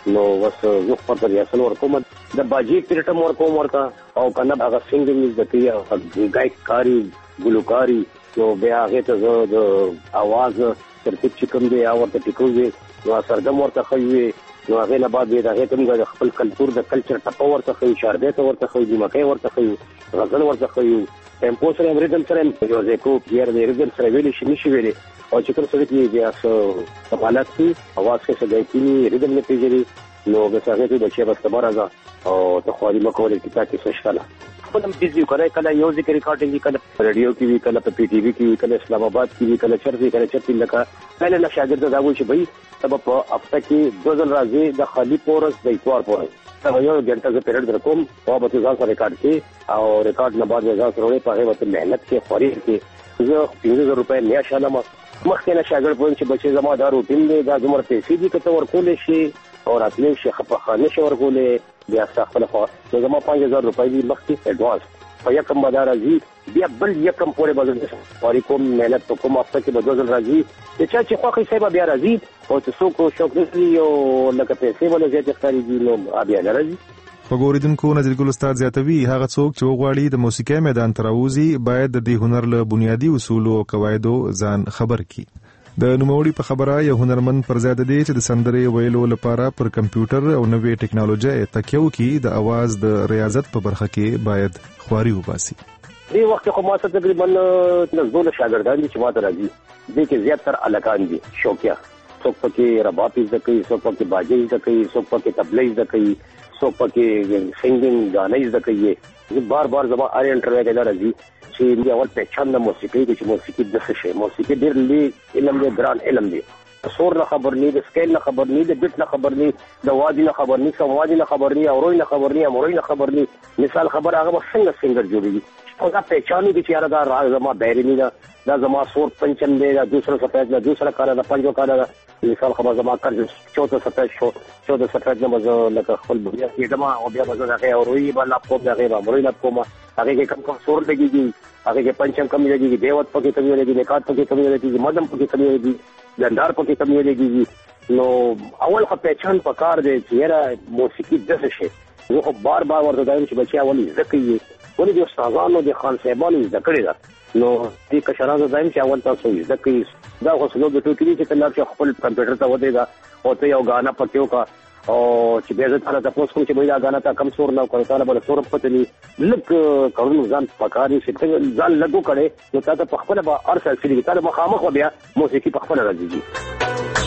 S11: نو وس زه خپل ریاست ورکوم د باجی پیټم ورکوم ورکا او کنه هغه سنگینګ د کیا ګایکاری ګلوکاری نو بیا هغه ته د आवाज ترتیب چې کوم دی او ورته ټیکوي نو سرګم ورته خوي نو هغه نه بعد د هغه کوم د خپل کلچر د کلچر ټپو ورته خوي شاربه ته ورته خوي د مکه ورته خوي غزل ورته خوي ټیمپو سره ریدم سره یو ځکو پیر د ریدم سره ویلي شي نشي ویلي او چې کوم څه کې بیا څه حالات کی आवाज کې څه دی ریدم نه پیژري نو هغه ته د شی بس تبارزه او ته خو دې مکوې کیته کې څه شاله خپل بيزي کوي کله یو ذکر ریکارډینګ کله رادیو کې وی کله په پی ټی وی کې کله اسلام آباد کې وی کله چرته کله چرته لکه کله نه شاګرد دا وایي چې بھائی سبب په هفته کې 2000 راځي د خالی پورس د اتوار پورس دا یو غنټه زه پیریډ درکوم او به ځان سره ریکارډ کې او ریکارډ نه بعد ځان سره په هغه وخت مهنت کې خوري کې زه 5000 روپے نه شالم مخکې نه شاګرد پوهین چې بچي زما دا روټین دی دا زموږ پیسې دي کته ورکول شي او راتلې شي خپخانه شي ورکولې بیا خپل خو زما 5000 روپے دی مخکې اډوانس په یکم بدار راځي بیا بل یکم پورې بدل پورې کوم مهنت کوم هفته کې بدل راځي چې چې خو خې بیا راځي او چې څوک شوق دي او لکه پیسې ولا زیات ښکاري نو بیا راځي
S9: وګوریدونکو نظر ګل استاد زیاتوي هغه څوک چې وغواړي د موسیقي میدان تراوزی باید د دې هنر له بنیادی اصول او قواعدو ځان خبر کړي د نوموړي په خبره یو هنرمند پر زیاده دی چې د سندرې ویلو لپاره پر کمپیوټر او نوې ټکنالوژي تکیو کې د आवाज د ریاضت په برخه کې باید خواري وباسي
S11: دې وخت خو ما څه تقریبا نزدول شاګردان دي چې ما ته راځي دې کې زیاتره الکان دي شوقیا څوک پکې رباب زده کوي څوک پکې باجې زده کوي څوک پکې تبلې زده کوي څوک پکې سنگینګ غانې زده کوي زه بار زما ار انټرویو کې راځي چې موږ اول پہچان د موسیقي چې موسیقي د څه شي موسیقي ډېر لوی علم دی ګران علم دی سور نه خبر نه د سکیل نه خبر نه د بیت نه خبر نه د وادي نه خبر نه سموادي نه خبر نه اوري نه خبر نه اموري نه خبر نه مثال خبر هغه څنګه سنگر جوړيږي او دا پہچاني چې یاره دا راز زما بیرنی دا زما سور پنچم دی دا دوسرا سفید دا دوسرا کار دا پنځو کار دا مثال خبر زما کړ 14 سفید شو 14 سفید نه مزه لکه خپل بیا کېدما او بیا مزه هغه اوري بل په هغه اموري نه کومه هغه کې کم سور لګيږي هغه کې پنچم کمی لګيږي دیوت پکې کمی لګيږي نکات پکې کمی لګيږي مدم پکې کمی لګيږي ګندار پکې کمی لګيږي نو اول خو پہچان پکار دی چې یاره موسیقي د څه شي زه بار ورته وایم چې بچي اول ذکیه ولې د استادانو د خان صاحبانو ذکرې ده نو دې کشرانو زایم چې اول تاسو ذکیه دا خو څلور د ټوکې چې کله خپل کمپیوټر ته ودیږي او ته یو غانا پکيو کا او چې به زه تعالی تاسو کوم چې دا غانا تا کم سور نه کوي تعالی بل سور پته نه لک کارونو ځان پکاري چې ځان لګو کړي نو تاسو په خپل به ارسل کړي تعالی مخامخ بیا موسیقي په خپل راځي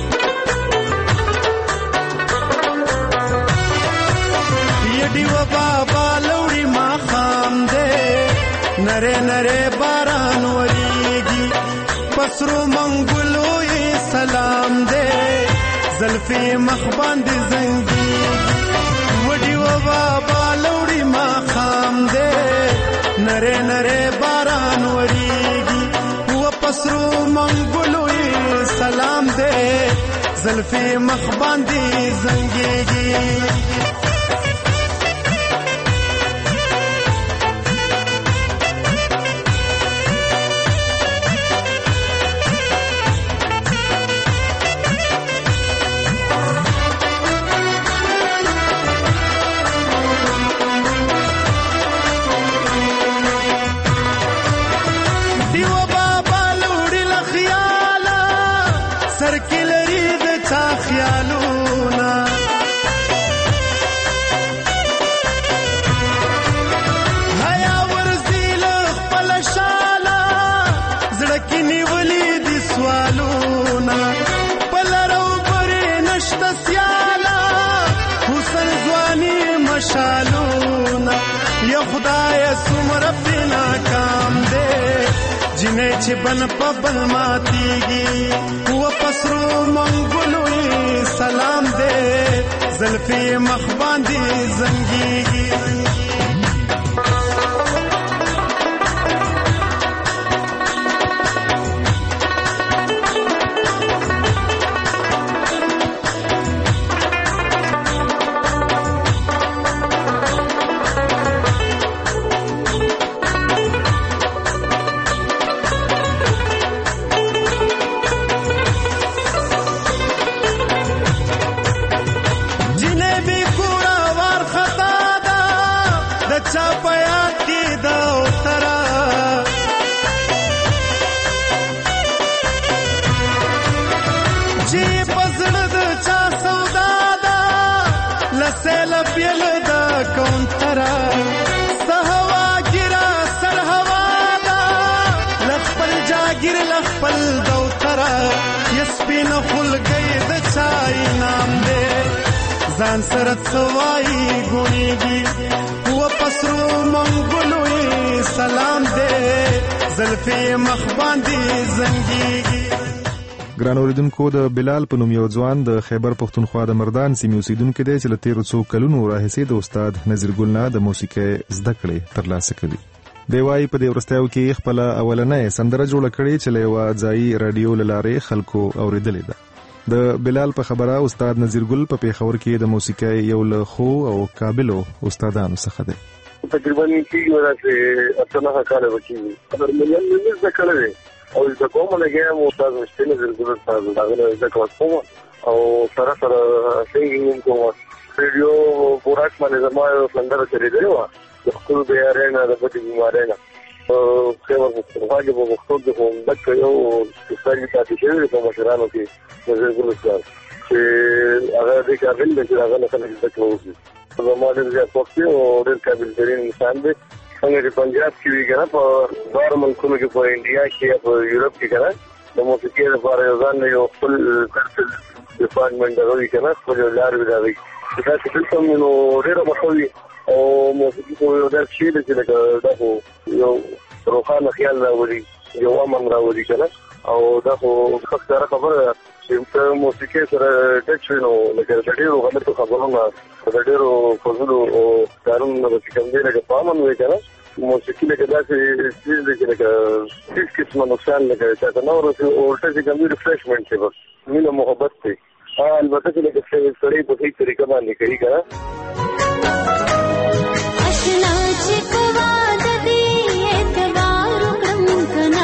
S10: دیو بابا لوړی ما خام دے نره نره باران وریږي پسرو منګلو یې سلام دے زلفی مخ باندې زنګي وډیو بابا لوړی ما خام دے نره نره باران وریږي و پسرو منګلو یې سلام دے زلفی مخ باندې زنګي چې بن په بل ماتيږي و پسرو منګلوي سلام دې زلفي مخ باندې زنګيږي چې پزړه د چا سودا ده لسل پیل د کونترا سهوا ګرا سر هوا ده لخپل جاګر لخپل دوترا یسپین خلګي د چای نام دې ځان سره څوای ګونیږي و پسرو منګلوي سلام دې زلفي مخ باندې زنګيږي.
S9: ګران اوریدونکو د بلال په نوم یو ځوان د خیبر پښتونخوا د مردان سیمې اوسیدونکو دی چې له 1300 کلونو راهیسې د استاد نذیر ګل نه د موسیقۍ زده کړې ترلاسه کوي. دی وايي په دې وروستیو کې خپل اولنۍ سندره جوړه کړې چې له یوه ځایي رادیو له لارې خلکو اورېدلې ده. د بلال په خبره استاد نذیر ګل په پیښور کې د موسیقۍ یو له ښو او قابلو استادانو څخه دی.
S12: تقریبا چې ورته اتنه کاله وکړي خبر مې نه زده کړې او د کومه لګیا مو استاد مشتنه زرګر استاد داغه د کلاس کوم او سره سره سنگینګ کوم ریډیو پوراټ باندې زموږ سندره چلی دی او د خپل د ارینا د پټي بیمارینا او خبر په هغه په وخت کې هم د یو استاد چې تاسو په مشرانو کې زرګر استاد چې هغه د کابل د هغه نه څنګه تکلوږي زموږ د ځپوکي او د کابل ترين انسان دی څنګه چې پنجاب کې وی کنه په بار ملکونو کې په انډیا کې په یورپ کې کنه د موسیقي لپاره ځان یو خپل کلچر ډپارټمنټ دروي کنه خپل لار وی دا چې څه نو ډېر مخوي او موسیقي په یو ډول شي چې دا یو روحانه خیال راوړي یو امن راوړي کنه او دا خو ښه خبره چې موسیقي سره ټچ وینو لکه ډېرو غلطو خبرونه ډېرو فضولو او کارونو چې کوم دی لکه پامن وي کنه موسیقي لکه داسې چیز دی چې لکه هیڅ قسمه نقصان لکه چاته نه ورسي او الټه چې کوم ریفریشمنټ دی بس مینه محبت دی البته چې لکه سړی په هیڅ طریقه باندې کوي کنه
S15: اشنا چې کوا د دې اعتبار کم کنا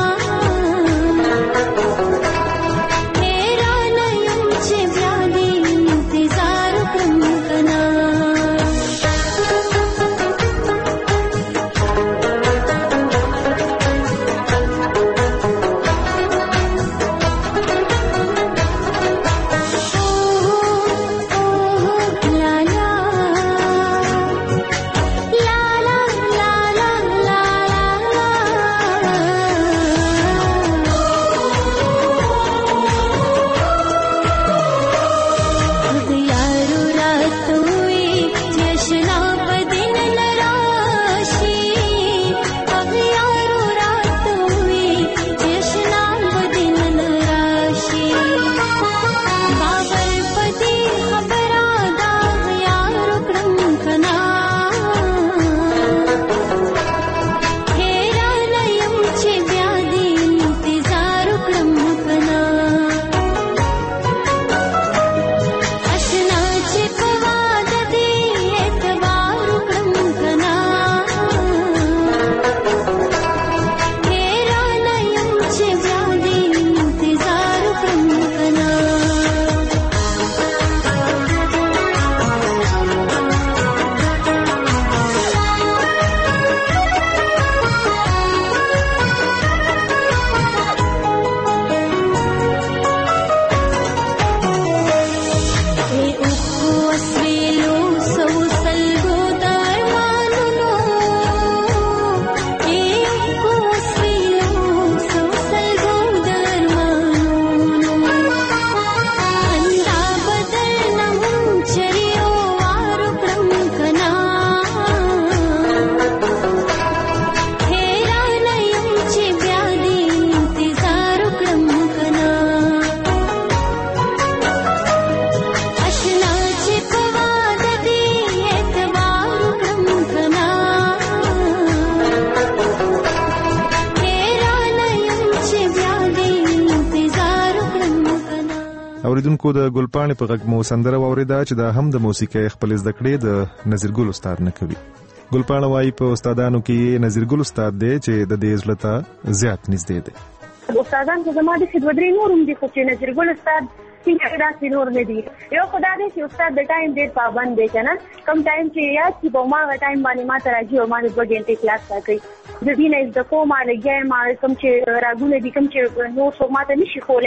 S9: اوریدونکو د ګلپاڼې په غږ مو سندره واوریده چې دا هم د موسیقۍ خپل زده کړې د نذیر ګل استاد نه کوي. ګلپاڼه وايي په استادانو کې نذیر ګل استاد دی چې د دې ځلته زیات نږدې دی.
S16: استادان چې زما د خدودري نورم دي خو چې نذیر ګل استاد څنګه داسې نور نه دي. یو خدای دې چې استاد د ټایم ډېر پابند دی کنه کم ټایم چې یاد چې په ما ټایم باندې ما ته راځي او ما د 2 غنټې کلاس راکړي د دې نه د کومه لګي ما کوم چې راګونه دي کوم چې نو څو ماته نشي خولې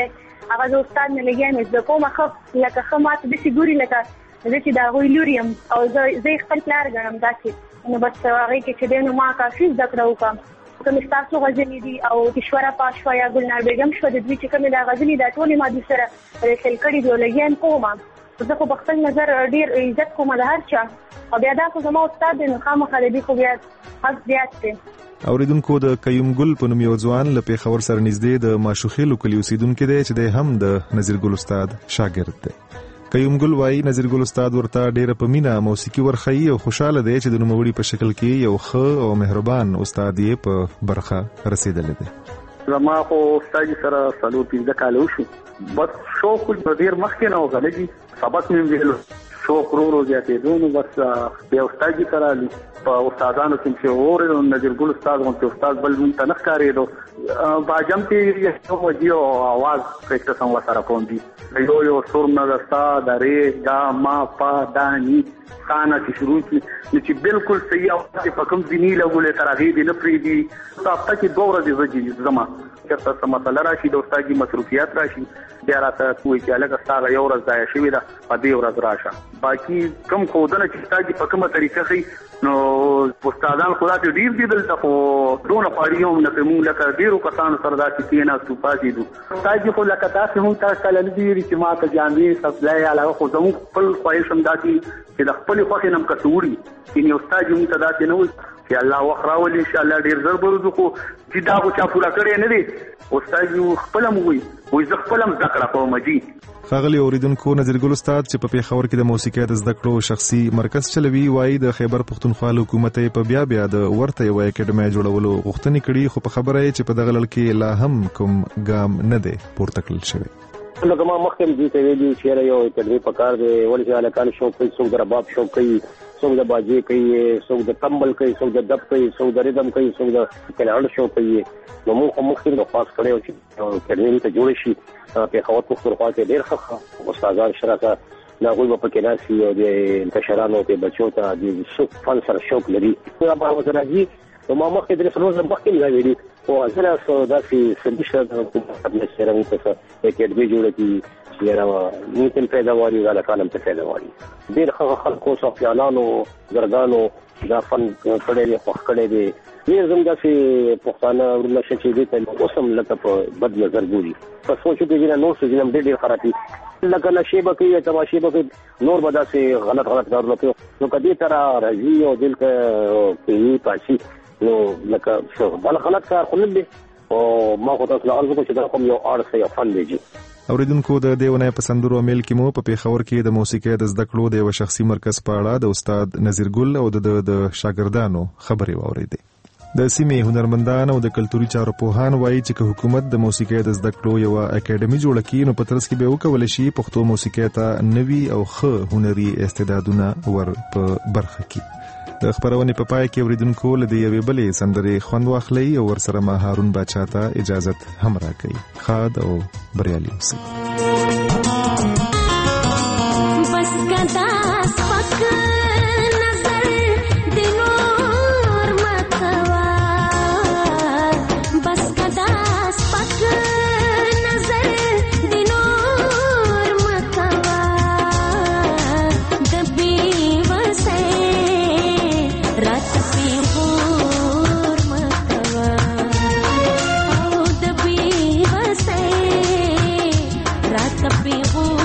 S16: هغه د استاد نه لګیا مې کومه خو لکه خمات د سیګوري لکه چې دا غویلوریم او زه خپل پلار غنم داسې نو بس هغه کې چې دنه ما کافي ذکر وکم کوم تاسو غزنی دي او کشوره پاشوا یا ګلنار بیگم شو د دوی چې کوم دا غزنی د ټولې ما دي سره رسل کړي دی لګین کومه زه خو بخښل نظر ډیر عزت کوم د هر چا او بیا دا خو زما استاد نو خامخا دې خو بیا حق زیات دی.
S9: اوریدونکو د قیوم ګل په نوم یو ځوان له پیښور سره نږدې د ماشوخیلو کلی اوسیدونکو دی چې د هم د نذیر ګل استاد شاګرد دی. قیوم ګل وايي نذیر ګل استاد ورته ډیره په مینا موسیقي ورخی او خوشاله دی چې د نوموړي په شکل کې یو ښه او مهربان استاد یې په برخه رسیدلی دی.
S13: زما خو استاد سره 15 کال وشو بس شوق ډیر مخکې نه وغلګي سبق مې ویلو شوق ورو زیاتېدو نو بس بیا استاد سره په استادانو کې چې اورل نذیر ګل استاد غونډه استاد بل مونږ ته نه ښکارېدو باجم کې یو وجیو आवाज پریکټس هم سره کوم دي یو سور نغستا درې دا ما پا دانی کانا چې شروع کی چې بالکل صحیح او په کوم دیني لګولې ترغیب نه پریدي تاسو ته 2 ورځې وځي زما چرته سم مسله راشي د استادي مصروفیات راشي بیا راته کوی چې الګ استاد یو ورځ ځای شوی دا په دې ورځ راشه باقي کوم خودنه چې استادي په کومه طریقه خي نو استادان خدا ته ډیر دي دلته خو دونه پاړیوم نه په مونږ لکه ډیرو کسانو سره دا چې کینا سپاسي دي استادي خو لکه تاسو هم تاسو کله ندي چې ما ته جامې سپلای علاوه خو زموږ خپل خواهشم داتي چې د خپل خوښ نم کسوري چې یو استاد مونږ ته داتي نه وي چې الله وخراول ان شاء الله ډیر زر برزو خو چې دا خو چا پورا کړی نه دي استاد یو خپل موي وې ز خپل ذکر کوم دي.
S9: خاغلی اوریدونکو نذیر ګل استاد چې په پیښور کې د موسیقۍ د زده کړو شخصي مرکز چلوي وايي د خیبر پښتونخوا حکومت په بیا د ورته یو اکیډمي جوړولو غوښتنې کړي خو په خبره یې چې په دغه لړ کې لا هم کوم ګام نه دی پورته کړل شوی.
S11: لکه ما مخکې دې ته ویلي چې یو اکیډمي پکار دی ولې چې الکان شوق کوي څوک د رباب شوق کوي څوک د باجې کوي څوک د تمبل کوي څوک د دب کوي څوک د ریدم کوي څوک د کلاړ شوق کوي نو موږ مخکې د خاص کړو چې اکیډمي ته جوړ شي په خاطر پښتونخوا کې ډېر ښه استادان شراکه لا غوي په کې ناسي او د کشرانو ته بچو ته د شوق فن سره شوق لري دا به راځي نو ما مخکې درې سلوز مخکې نه ویلي او ځله داسې سمشه د حکومت د سره څه اکیډمي جوړه کی یاره ممکن پیداواري ولا کالم ته پیداواري ډېر خلکو صفیانانو زرګانو دا فن کړي دي خو کړي دي ډېر زموږ چې پښتانه ورله شي دي ته اوسم لکه په بد نظر ګوري په سوچو کې نه نو څه ډېر خرابي لکه نشيبه کې تماشې به نور بدا سي غلط کارونه کوي نو کدي تر راځي او دل کې پاسي نو لکه څو بل غلط کار خو نه دي او ما خو تاسو له اړه چې دا کوم یو اړ سي فن دی.
S9: اوریدونکو د دیونه پسندرو عمل کې مو په پیښور کې د موسیقۍ د زده کړو د یو شخصي مرکز په اړه د استاد نذیر ګل او د شاګردانو خبرې واوریدې. د سیمې هنرمندان او د کلتوري چارو پوهان وایي چې حکومت د موسیقۍ د زده کړو یو اکیډمي جوړ کړي نو په ترڅ کې به وکول شي پښتو موسیقۍ ته نوي او ښه هنري استعدادونه ور په برخه کې. د خبرونې په پای کې اوریدونکو له دې یوې بلې سندرې خوند واخلي او ورسره ما هارون باچا ته اجازت هم راکړي. ښاد او بریالي اوسئ.
S15: Tapi